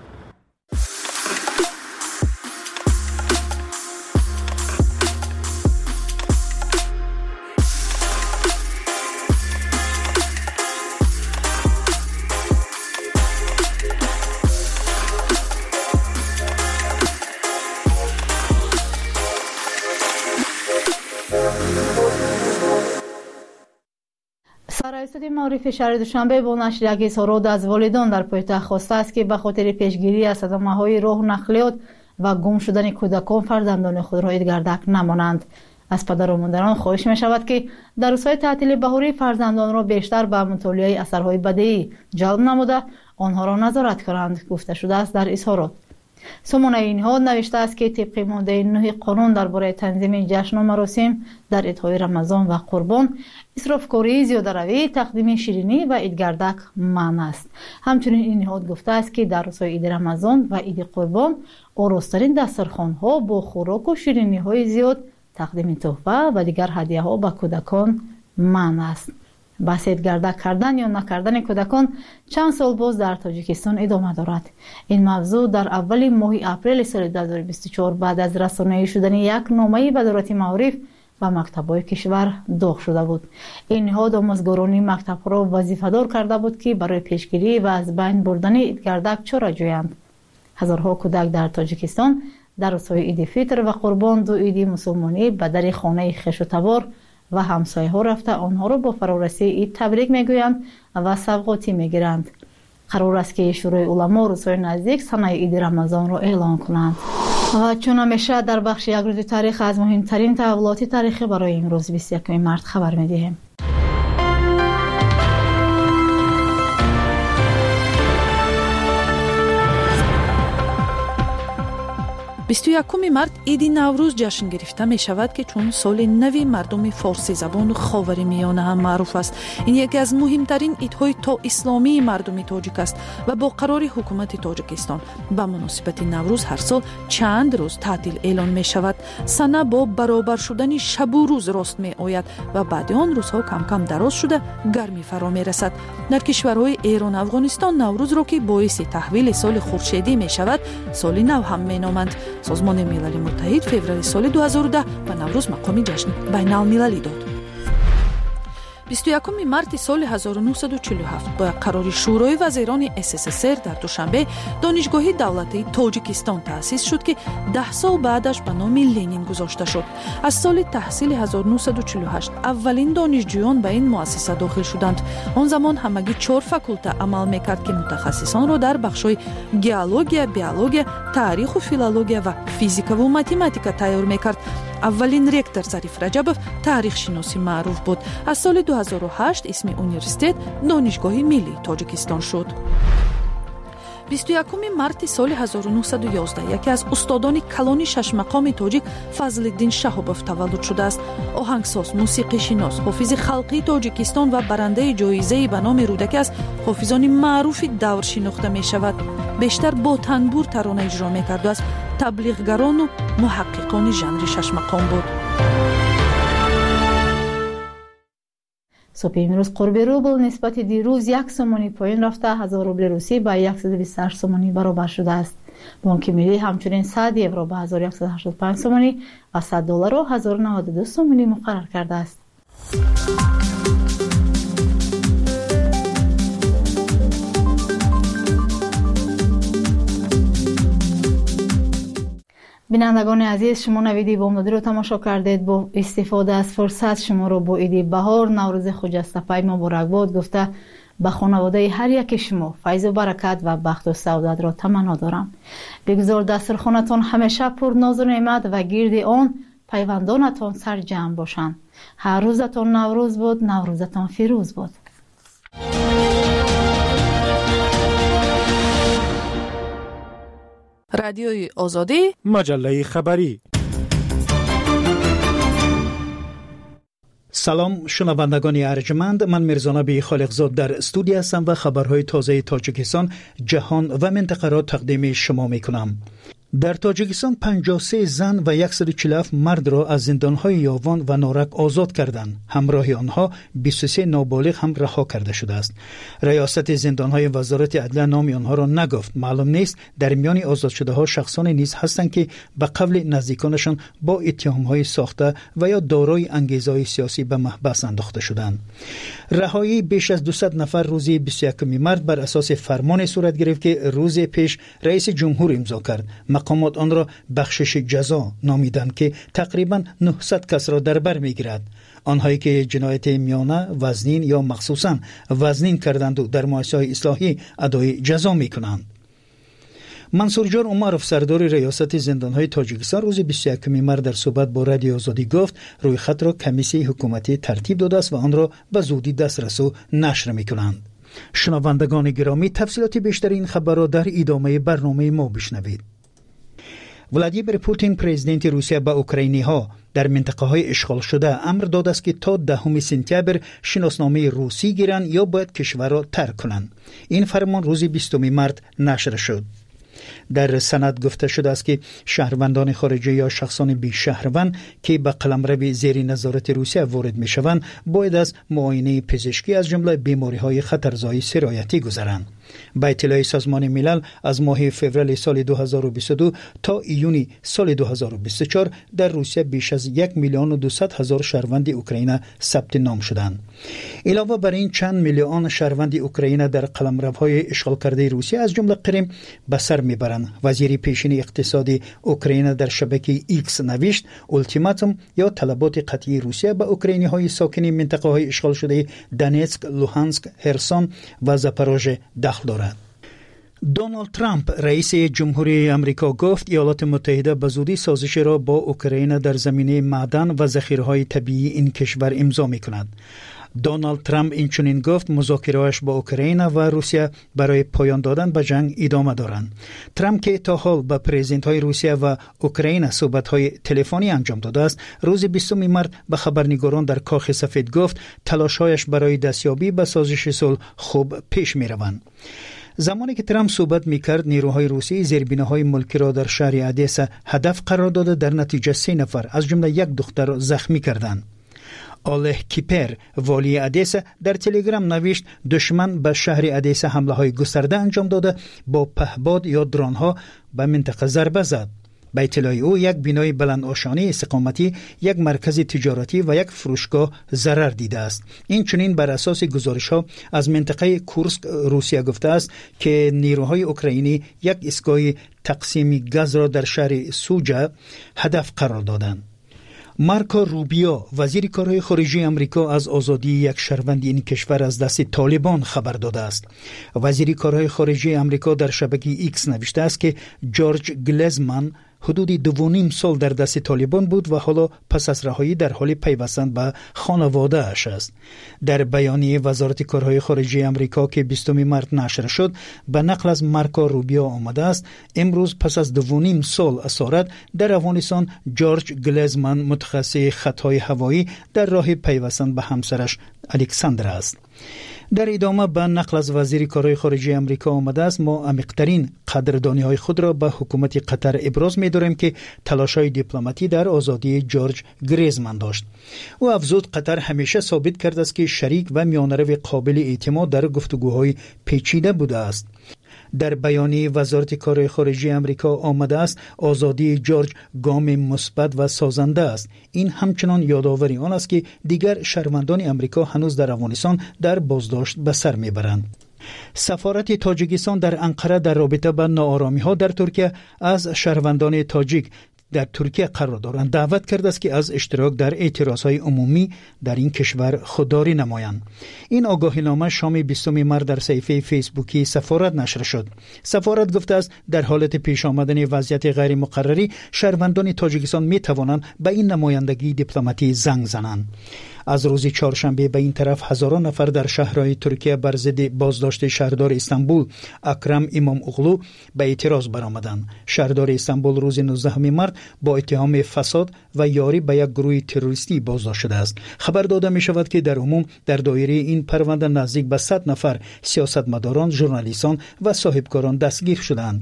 رئیس معارف شهر دوشنبه با نشر یک اظهارات از والدان در پایتخت خواسته است که به خاطر پیشگیری از صدمه‌های راه و نقلیات و گم شدن کودکان فرزندان خود را ایدگردک نمانند. از پدر و مادران خواهش می شود که در روزهای تعطیل بهاری فرزندان را بیشتر به مطالعه اثرهای بدیعی جلب نموده آنها را نظارت کنند، گفته شده است در اظهارات. سامانه این نهاد نوشته است که طبق ماده 9 قانون درباره تنظیم جشن و مراسم در عیدهای رمضان و قربان، اسرافکاری، زیاده‌روی، تقدیم شیرینی و عیدگردک منع است. همچنین این نهاد گفته است که در روزهای عید رمضان و عید قربان آراسترین دسترخوان‌ها با خوراک و شیرینی‌های زیاد، تقدیم تحفه و دیگر هدیه‌ها به کودکان منع است. بحث عیدگردک کردن یا نکردن کودکان چند سال باز در تاجیکستان ادامه دارد. این موضوع در اول ماه اپریل سال 2024 بعد از رسانه‌ای شدن یک نامه وزارت معارف به مکتب‌های کشور داغ شده بود. این نهاد آموزگاران مکتب را وظیفه‌دار کرده بود که برای پیشگیری و از بین بردن عیدگردک چاره جویند. هزارها کودک در تاجیکستان در روزهای عید فطر و قربان، دو عید مسلمانی، به در خانه خویش و تبار و همسایه ها رفته آنها را با فرارسی عید تبریک میگویند و سوغاتی میگیرند. قرار است که شورای علما روزهای نزدیک سنه عید رمضان را اعلان کنند. و چون همیشه در بخش یک روز تاریخ از مهمترین تحولات تاریخی برای امروز 21 مارس خبر میدهیم. 21 март عید نوروز جشن گرفته می شود که چون سال نو مردم فارسی زبان و خاورمیانه هم معروف است. این یکی از مهمترین عیدهای تا اسلامی مردم تاجیک است و با قرار حکومت تاجیکستان به مناسبت نوروز هر سال چند روز تعطیل اعلان می شود. سنه با برابر شدن شب و روز راست می آید و بعد آن روزها کم کم دراز شده گرمی فرا می رسد. در کشورهای ایران و افغانستان نوروز را که باعث تحویل سال خورشیدی می شود سال نو هم می نامند. سازمان ملل متحد فوریه سال 2010 و نوروز مقام جشن بین المللی داد. 21 марти соли 1947 با قرار شورای وزیران SSSR در دوشنبه دانشگاه دولتی تاجیکستان تأسیس شد که 10 سال بعدش به نام لنین گذاشته شد. از سال تحصیل 1948 اولین دانشجویان به این مؤسسه داخل شدند. آن زمان همگی 4 فاکولته عمل میکرد که متخصصان را در بخش‌های گئولوژی، بیولوژی، تاریخ و فیلولوژی و فیزیک و متماتیک تیار میکرد. اولین رکتور ظریف رجبов تاریخ شناسی معروف بود. از سال 2008 اسم اونیورسیتت دانشگاه ملی تاجیکستان شد. 21 مارت سال 1911 یکی از استادان کلان شش مقام تاجیک فضلالدین شهابов تولد شده است. آهنگساز، موسیقی شناس، حافظ خلقی تاجیکستان و برنده جایزه به نام رودکی از حافظان معروف دور شناخته می شود. بیشتر با تنبور ترانه اجرا می کرد و از تبلیغگران و محققان ژانر شش مقام بود. صبح امروز قرب روبل نسبت دیروز 1 سومانی پایین رفته 1000 روبل روسی با 128 سومانی برابر شده است. بانک ملی همچنین 100 یورو به 1185 سومانی و 100 دلار را 1092 سومانی مقرر کرده است. بینندگان عزیز، شما نویدی بامدادی رو تماشا کردید. با استفاده از فرصت شما رو با عید بهار نوروز خجسته پای مبارک باد گفته به خانواده هر یک شما فیض و برکت و بخت و سعادت را تمنا دارم. بگذار دسترخوانتان همیشه پر ناز و نعمت و گرد آن پیوندانتان سر جمع باشند. هر روزتان نوروز بود، نوروزتان فیروز بود. رادیوی آزادی، مجله خبری. سلام شنوندگان ارجمند، من میرزانبی خالقزاد در استودیو هستم و خبرهای تازه تاجیکستان، جهان و منطقه را تقدیم شما میکنم. در تاجیکستان 53 زن و 147 مرد را از زندانهای یاوان و نارک آزاد کردند. همراه آنها 23 نابالغ هم رها کرده شده است. ریاست زندانهای وزارت عدلیه نام آنها را نگفت. معلوم نیست در میان آزاد شده ها شخصان نیز هستند که به قول نزدیکانشان با اتهامهای ساخته و یا دارای انگیزه‌های سیاسی به محبس انداخته شدند. رهایی بیش از 200 نفر روز 21 مارت بر اساس فرمان صورت گرفت که روز پیش رئیس جمهور امضا کرد. مقامات آن را بخشش جزا نامیدند که تقریبا 900 کس را در بر میگیرد. آنهایی که جنایت میانه، وزنین یا مخصوصا وزنین کردند و در مؤسسه‌های اصلاحی ادای جزا میکنند. منصورجان عمرov سردار ریاست زندانهای تاجیکستان روز 21 مارت در صحبت با رادیو آزادی گفت روی خط را کمیسیون حکومتی ترتیب داده است و آن را به زودی دسترس و نشر میکنند. شنوندگان گرامی، تفصیلات بیشتر این خبر را در ادامه برنامه ما بشنوید. ولادیمیر پوتین پرزیدنت روسیه به اوکراینی ها در منطقه های اشغال شده امر داده است که تا 10 سپتامبر شناسنامه روسی گیرند یا باید کشور را ترک کنند. این فرمان روز 20 مارت نشر شد. در سند گفته شده است که شهروندان خارجی یا شخصان بی شهروند که به قلمرو زیر نظارت روسیه وارد می شوند باید از معاینه پزشکی از جمله بیماری های خطرزای سرایتی گذرند. با اطلاع سازمان ملل از ماه فوریه سال 2022 تا ایون سال 2024 در روسیه بیش از 1,200,000 شهروند اوکراین ثبت نام شدند. علاوه بر این چند میلیون شهروند اوکراین در قلمروهای اشغال کرده روسیه از جمله قرم به سر میبرند. وزیر پیشین اقتصادی اوکراین در شبکه ایکس نوشت اولتیماتوم یا طلبات قطعی روسیه به اوکراینی های ساکن منطقه های اشغال شده دونتسک، لوهانسک، هرسون و زاپاروژه دارد. دونالد ترامپ رئیس جمهوری آمریکا گفت ایالات متحده به زودی سازش را با اوکراین در زمینه معدن و ذخیره‌های طبیعی این کشور امضا می‌کند. دونالد ترامپ اینچنین گفت مذاکره‌اش با اوکراین و روسیه برای پایان دادن به جنگ ادامه دارند. ترامپ که تا حال با پرزیدنت‌های روسیه و اوکراین صحبت‌های تلفنی انجام داده است، روز 20 مارت به خبرنگاران در کاخ سفید گفت تلاش‌هایش برای دستیابی به سازش صلح خوب پیش می‌روند. زمانی که ترامپ صحبت می‌کرد، نیروهای روسی زیربناهای ملکی را در شهر ادیسا هدف قرار داده، در نتیجه 3 نفر از جمله یک دختر را زخمی کردند. آله کیپر والی ادیسا در تلگرام نوشت دشمن به شهر ادیسا حمله های گسترده انجام داده، با پهباد یا درون‌ها به منطقه ضربه زد. به اطلاع او یک بینای بلند آشانی استقامتی، یک مرکز تجارتی و یک فروشگاه ضرر دیده است. این چنین بر اساس گزارش‌ها از منطقه کورسک روسیه گفته است که نیروهای اوکراینی یک ایستگاه تقسیم گاز را در شهر سوجا هدف قرار دادند. مارکو روبیو وزیر کارهای خارجه امریکا از آزادی یک شهروند این کشور از دست طالبان خبر داده است. وزیر کارهای خارجه امریکا در شبکه ایکس نوشته است که جورج گلزمن حدود 2.5 سال در دست طالبان بود و حالا پس از رهایی در حال پیوستن به خانواده اش است. در بیانیه وزارت کارهای خارجه امریکا که 20 مارس نشر شد به نقل از مارکو روبیو آمده است امروز پس از 2.5 سال اسارت در افغانستان جورج گلزمن متخصص خطای هوایی در راه پیوستن به همسرش الکساندر است. در ادامه به نقل از وزیر کارهای خارجه امریکا آمده است ما عمیق‌ترین قدردانی‌های خود را به حکومت قطر ابراز می‌داریم که تلاش‌های دیپلماتی در آزادی جورج گلزمن داشت. او افزود قطر همیشه ثابت کرده است که شریک و میانرو قابل اعتماد در گفتگوهای پیچیده بوده است. در بیانیه وزارت کارهای خارجه امریکا آمده است آزادی جورج گام مثبت و سازنده است. این همچنان یادآوری آن است که دیگر شهروندان امریکا هنوز در افغانستان در بازداشت به سر میبرند. سفارت تاجیکستان در انقره در رابطه با ناآرامی‌ها در ترکیه از شهروندان تاجیک در ترکیه قرار دارند دعوت کرده است که از اشتراک در اعتراضهای عمومی در این کشور خودداری نمایند. این آگاهینامه شام 20 مارس در صفحه فیسبوکی سفارت نشر شد. سفارت گفته است در حالت پیش آمدن وضعیت غیر مقرری شهروندان تاجیکستان می توانند به این نمایندگی دیپلماتی زنگ زنند. از روز چهارشنبه به این طرف هزاران نفر در شهرهای ترکیه بر ضد بازداشت شهردار استانبول اکرم امام اغلو به اعتراض برآمدند. شهردار استانبول روز 19 مارس با اتهام فساد و یاری به یک گروه تروریستی بازداشت شده است. خبر داده می شود که در عموم در دایره این پرونده نزدیک به 100 نفر سیاستمداران، ژورنالیستان و صاحبکاران دستگیر شدند.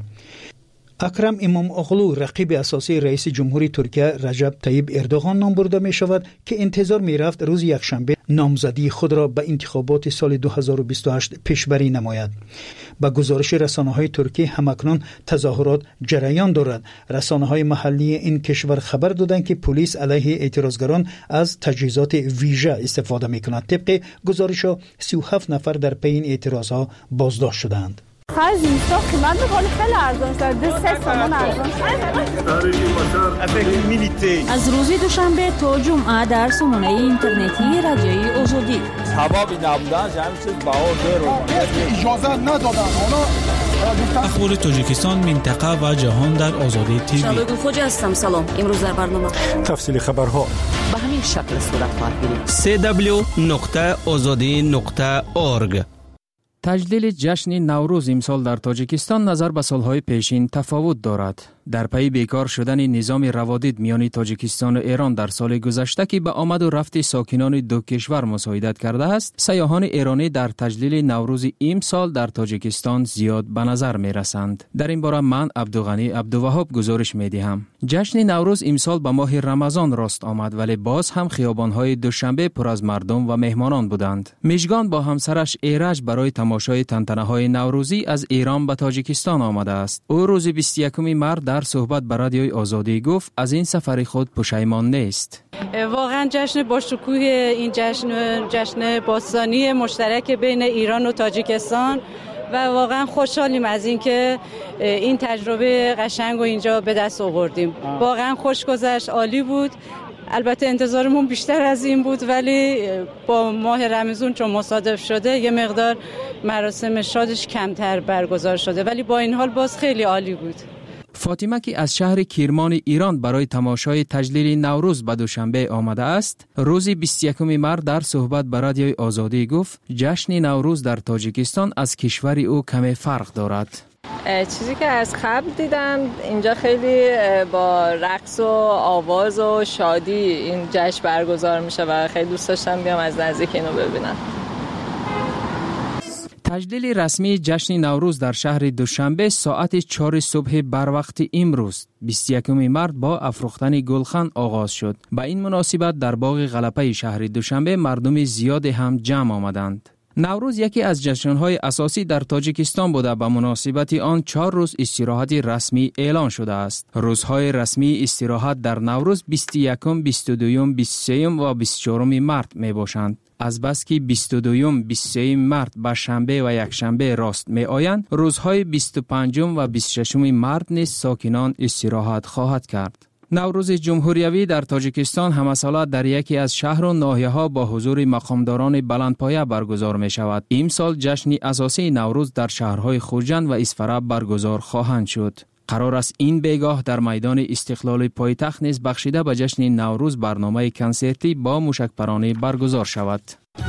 اکرم امام اغلو رقیب اساسی رئیس جمهوری ترکیه رجب طیب اردوغان نام برده می شود که انتظار می رفت روز یکشنبه نامزدی خود را به انتخابات سال 2028 پیشبری نماید. با گزارش رسانه‌های ترکیه همکنون تظاهرات جریان دارد. رسانه‌های محلی این کشور خبر دادند که پلیس علیه اعتراضگران از تجهیزات ویژه استفاده می کند. طبق گزارش‌ها 37 نفر در پی این اعتراضها بازداشت شدند. خرج اینستا قیمت می‌کنه خیلی ارزان شده 3 تومان ارزان شده. از روز دوشنبه تا جمعه در سامانه اینترنتی رادیوی آزادی هوا نبودن همین چیز باور اجازه ندادن اخبار تاجیکستان منطقه و جهان در آزادی تیوی. شادو خوجا هستم. سلام. امروز در برنامه تفصیل خبرها به همین شکل صورت خواهد گرفت. www.azadi.org. تجلیل جشن نوروز امسال در تاجیکستان نظر به سالهای پیشین تفاوت دارد. در پی بیکار شدن نظام روادید میان تاجیکستان و ایران در سال گذشته که به آمد و رفت ساکنان دو کشور مساعدت کرده است، سیاحان ایرانی در تجلیل نوروز امسال در تاجیکستان زیاد به نظر می رسند. در این باره من عبدالغنی عبدالوهاب گزارش می دهم. جشن نوروز امسال به ماه رمضان راست آمد ولی باز هم خیابان‌های دوشنبه پر از مردم و مهمانان بودند. میژگان با همسرش ایرج برای تماشای تنتنه‌های نوروزی از ایران به تاجیکستان آمده است. او روز 21 مارس در صحبت با رادیوی آزادی گفت از این سفر خود پشیمان نیست. واقعا جشن با شکوه این جشن باستانی مشترک بین ایران و تاجیکستان و واقعا خوشحالیم از اینکه این تجربه قشنگ و اینجا به دست آوردیم. واقعا خوش گذشت، عالی بود. البته انتظارمون بیشتر از این بود ولی با ماه رمضان چون مصادف شده یه مقدار مراسم شادش کمتر برگزار شده ولی با این حال باز خیلی عالی بود. فاطمه که از شهر کرمان ایران برای تماشای تجلیل نوروز به دوشنبه آمده است، روز 21 مارس در صحبت با رادیوی آزادی گفت جشن نوروز در تاجیکستان از کشور او کمی فرق دارد. چیزی که از قبل دیدم اینجا خیلی با رقص و آواز و شادی این جشن برگزار میشه و خیلی دوست داشتم بیام از نزدیک اینو ببینم. تجلیل رسمی جشن نوروز در شهر دوشنبه ساعت 4 صبح بر وقت امروز 21 مارس با افروختن گلخن آغاز شد. با این مناسبت در باغ غلپه شهر دوشنبه مردم زیاد هم جمع آمدند. نوروز یکی از جشن‌های اساسی در تاجیکستان بوده. به مناسبت آن 4 روز استراحت رسمی اعلان شده است. روزهای رسمی استراحت در نوروز 21، 22، 23 و 24 مارت می باشند. از بس که 22، 23 مارت به شنبه و یکشنبه راست می آیند، روزهای 25 و 26 مارت نیز ساکنان استراحت خواهد کرد. نوروز جمهوریوی در تاجیکستان همساله در یکی از شهر و ناحیه‌ها با حضور مقامداران بلندپایه برگزار می شود. امسال جشن اساسی نوروز در شهرهای خرجند و اسفره برگزار خواهند شد. قرار است این بیگاه در میدان استقلال پایتخت نیز بخشیده به جشن نوروز برنامه کنسرتی با موشکپرانی برگزار شود.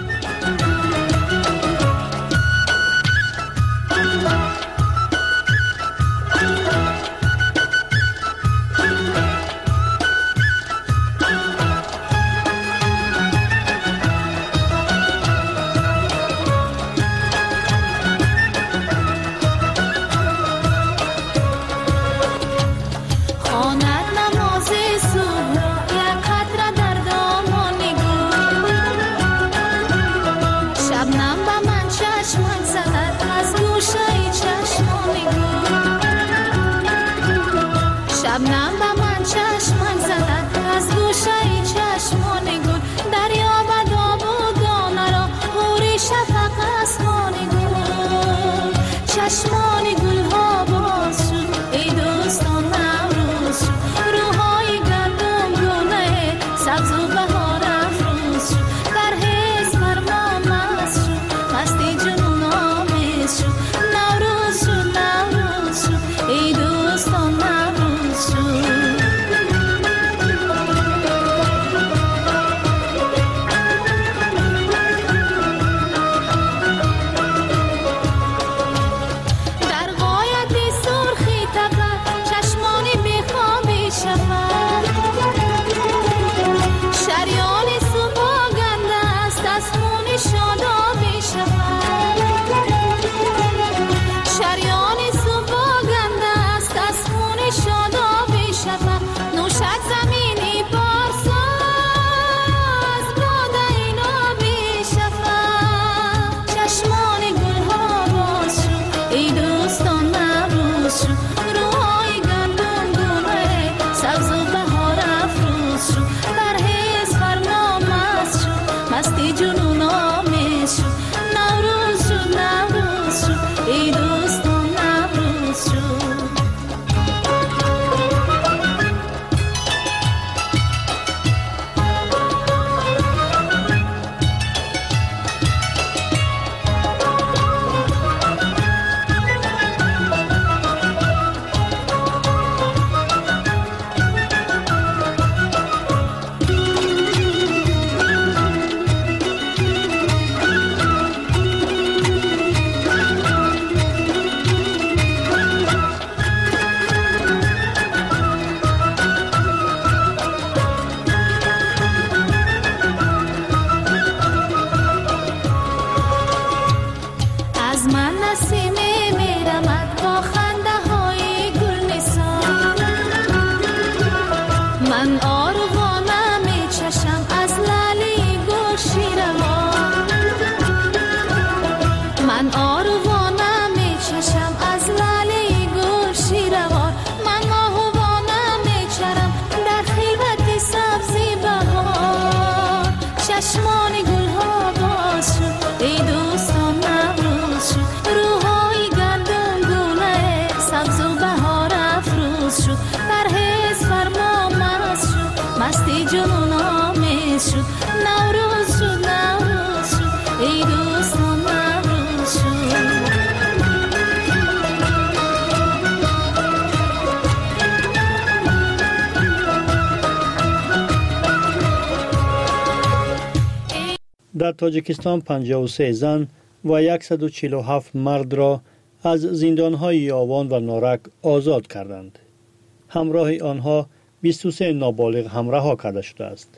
در تاجیکستان 53 زن و 147 مرد را از زندانهای یاوان و نارک آزاد کردند. همراه آنها 23 نابالغ هم رها کرده شده است.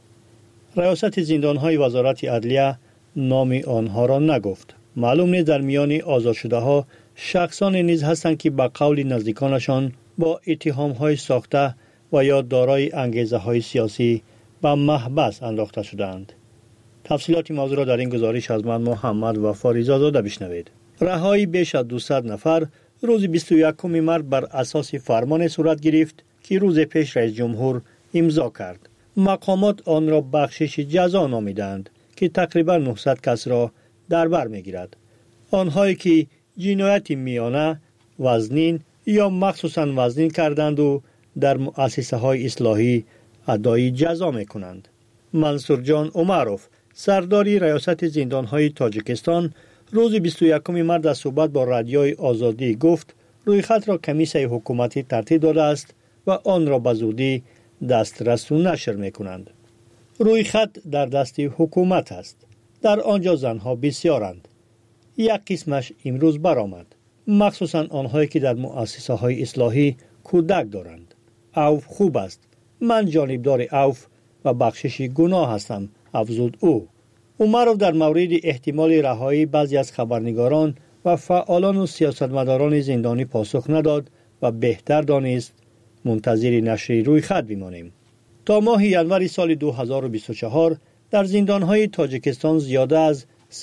ریاست زندانهای وزارت عدلیه نام آنها را نگفت. معلوم نیست در میان آزاد شده ها شخصانی نیز هستند که به قول نزدیکانشان با اتهام‌های ساخته و یا دارای انگیزه‌های سیاسی به محبس انداخته شدند. تفصیلات موضوع را در این گزارش از من محمد وفاری زاده بشنوید. رهایی بیش از 200 نفر روز 21 مارد بر اساس فرمان صورت گرفت که روز پیش رئیس جمهور امضا کرد. مقامات آن را بخشش جزا نامیدند که تقریبا 900 کس را در بر میگیرد. آنهایی که جنایت میانه، وزنین یا مخصوصاً وزنین کردند و در مؤسسه های اصلاحی ادای جزا میکنند. منصور جان عمروف، سرداری ریاست زندان های تاجیکستان، روز 21 مارد در صحبت با رادیوی آزادی گفت رویخط را کمیسیون حکومتی ترتیب داده است و آن را به زودی دسترس و نشر میکنند. رویخط در دست حکومت است. در آنجا زنها بسیارند. یک قسمش امروز برآمد، مخصوصا آنهایی که در مؤسسه های اصلاحی کودک دارند. عوف خوب است. من جانبدار عوف و بخشش گناه هستم، افزود او. عمروف در مورد احتمال رهایی بعضی از خبرنگاران و فعالان و سیاستمداران زندانی پاسخ نداد و بهتر دانست منتظر نشر رویخط بمانیم. تا ماه ینور سال 2024 در زندانهای تاجیکستان زیاده از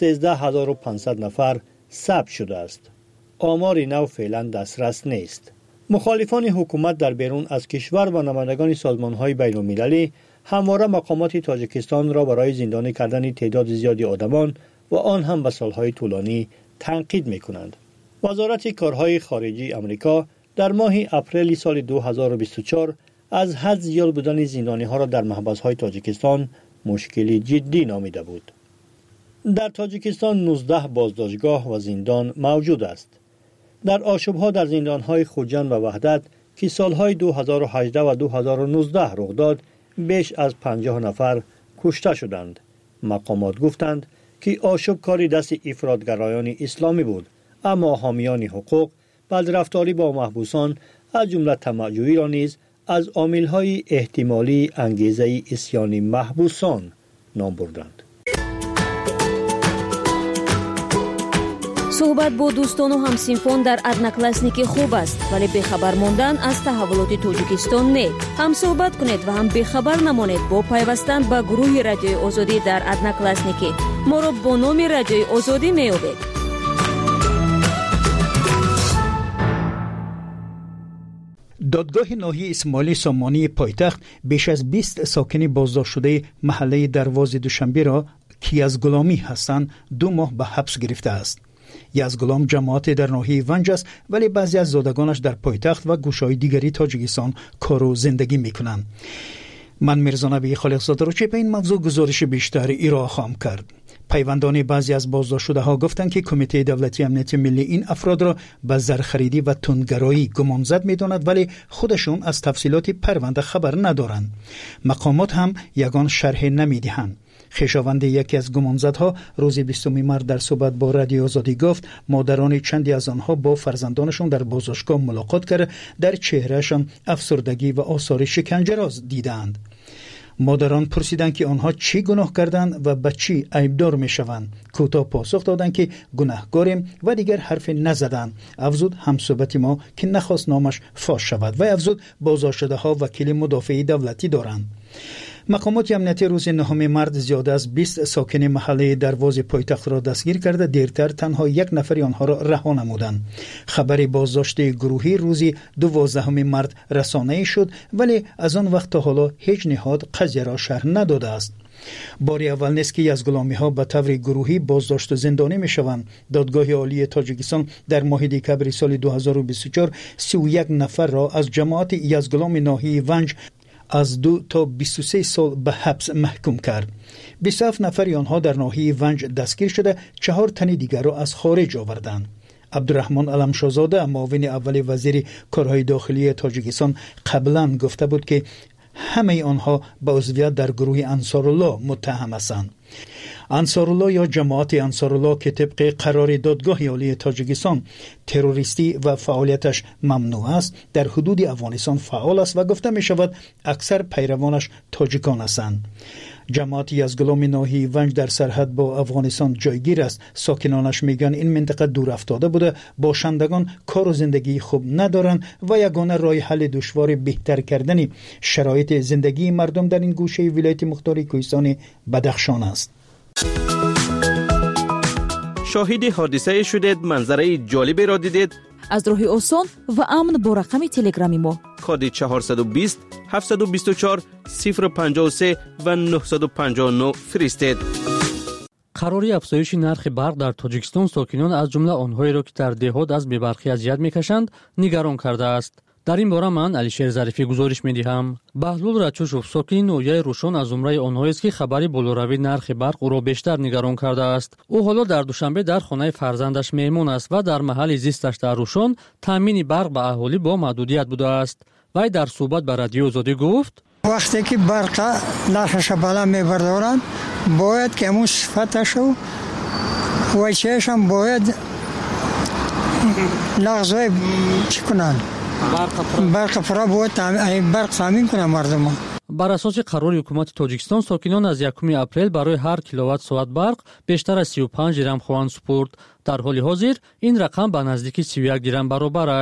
13500 نفر ثبت شده است. آمار نو فعلا دسترس نیست. مخالفان حکومت در بیرون از کشور و نمایندگان سازمانهای بین المللی همواره مقامات تاجیکستان را برای زندانی کردن تعداد زیادی آدمان و آن هم به سالهای طولانی تنقید می‌کنند. وزارت کارهای خارجی آمریکا در ماه اپریل سال 2024 از حد زیاد بودن زندانی‌ها را در محبس‌های تاجیکستان مشکلی جدی نامیده بود. در تاجیکستان 19 بازداشتگاه و زندان موجود است. در آشوب‌ها در زندان‌های خوجند و وحدت که سالهای 2018 و 2019 رخ داد، بیش از 50 نفر کشته شدند. مقامات گفتند که آشوب کاری دست افراطگرایان اسلامی بود، اما حامیان حقوق بدرفتاری با محبوسان از جمله طمع‌جویی را نیز از عامل‌های احتمالی انگیزه عصیان محبوسان نام بردند. صحبت با دوستان و همسینفون در ادناکلاسنیکی خوب است، ولی بخبر ماندن از تحولات توجیکستان نه. هم صحبت کنید و هم بخبر نمانید با پیوستن به گروه رادیوی آزادی در ادناکلاسنیکی. ما را با نام رادیوی آزادی می‌یابید. دادگاه ناحیه اسماعیل سامانی پایتخت بیش از 20 ساکن بازداشت شده محله دروازه دوشنبه را که از غلامی هستند 2 ماه به حبس گرفته است. یزغلام جماعت در ناحیه ونج است، ولی بعضی از زادگانش در پایتخت و گوشه‌های دیگری تاجیکستان کار و زندگی میکنند. من میرزا نبی خالقزاده را چه به این موضوع گزارش بیشتر ارائه خواهم کرد. پیوندان بعضی از بازداشت شده ها گفتند که کمیته دولتی امنیت ملی این افراد را به زرخریدی و تندگرایی گمانزد می‌داند، ولی خودشون از تفصیلات پرونده خبر ندارند. مقامات هم یگان شرح نمی‌دهند. خویشاوند یکی از گمانزدها روز 20 مارد در صحبت با رادیو آزادی گفت مادران چندی از آنها با فرزندانشان در بازداشتگاه ملاقات کرده در چهرهشان افسردگی و آثار شکنجه را دیدند. مادران پرسیدند که آنها چی گناه کردند و به چی عیبدار می شوند. کوتاه پاسخ دادند که گناهکاریم و دیگر حرف نزدند. افزود همصحبت ما که نخواست نامش فاش شود و افزود بازداشت شده ها وکیل مدافع دولتی دارند. مقامات امنیتی روز 9 مارد زیاده از 20 ساکن محله دروازه پایتخت را دستگیر کرده، دیرتر تنها 1 نفر آنها را رها نمودند. خبر بازداشت گروهی روز 12 مارد رسانه‌ای شد، ولی از آن وقت تا حالا هیچ نهاد قضیه را شرح نداده است. باری اول نیست که یزغلامی‌ها به طور گروهی بازداشت و زندانی می‌شوند. دادگاه عالی تاجیکستان در ماه دکبر سال 2024 31 نفر را از جماعت یزغلام ناحیه ونج از 2 تا 23 سال به حبس محکوم کرد. 27 نفر آنها در ناحیه ونج دستگیر شده، 4 تن دیگر را از خارج آوردند. عبدالرحمن علمشاهزاده معاون اول وزیر کارهای داخلی تاجیکستان قبلا گفته بود که همه آنها به عضویت در گروه انصارالله متهم هستند. انصارالله یا جماعت انصارالله که طبق قرار دادگاه عالی تاجیکستان تروریستی و فعالیتش ممنوع است، در حدود افغانستان فعال است و گفته می شود اکثر پیروانش تاجیکان هستند. جماعت یزغلام ناحیه ونج در سرحد با افغانستان جایگیر است. ساکنانش میگن این منطقه دور افتاده بوده، باشندگان کار و زندگی خوب ندارند و یگانه راه حل دشوار بهتر کردن شرایط زندگی مردم در این گوشه ولایت مختار کوهستان بدخشان است. شاهد حادثه شدید، منظره جالبی را دیدید؟ از راه آسان و امن با رقم تلگرامی ما کد 420 724 053 و 959 فرستید. قراری افزایش نرخ برق در تاجیکستان ساکنان از جمله آنهایی را که در دهات از بی‌برقی اذیت می‌کشند نگران کرده است. در این باره من علیشیر ظریفی گزارش می‌دهم. بهلول رچوشوف ساکن نویه روشن از زمره آنهایی است که خبری بالوروی نرخ برق او را بیشتر نگران کرده است. او حالا در دوشنبه در خانه فرزندش مهمان است و در محل زیستش در روشن تامین برق به اهالی با محدودیت بوده است. وی در صحبت با رادیو آزادی گفت: وقتی که برق نرخش بالا می‌بردارند باید که همون صفتش و چیش هم باید لغزای چی کنن برق فرا باید برق تامین کنن مردم. بر اساس قرار حکومت تاجیکستان ساکنان از 1 اپریل برای هر کیلووات ساعت برق بیشتر از 35 درم خواهند سپرد. در حال حاضر این رقم به نزدیک 31 درم برابر است.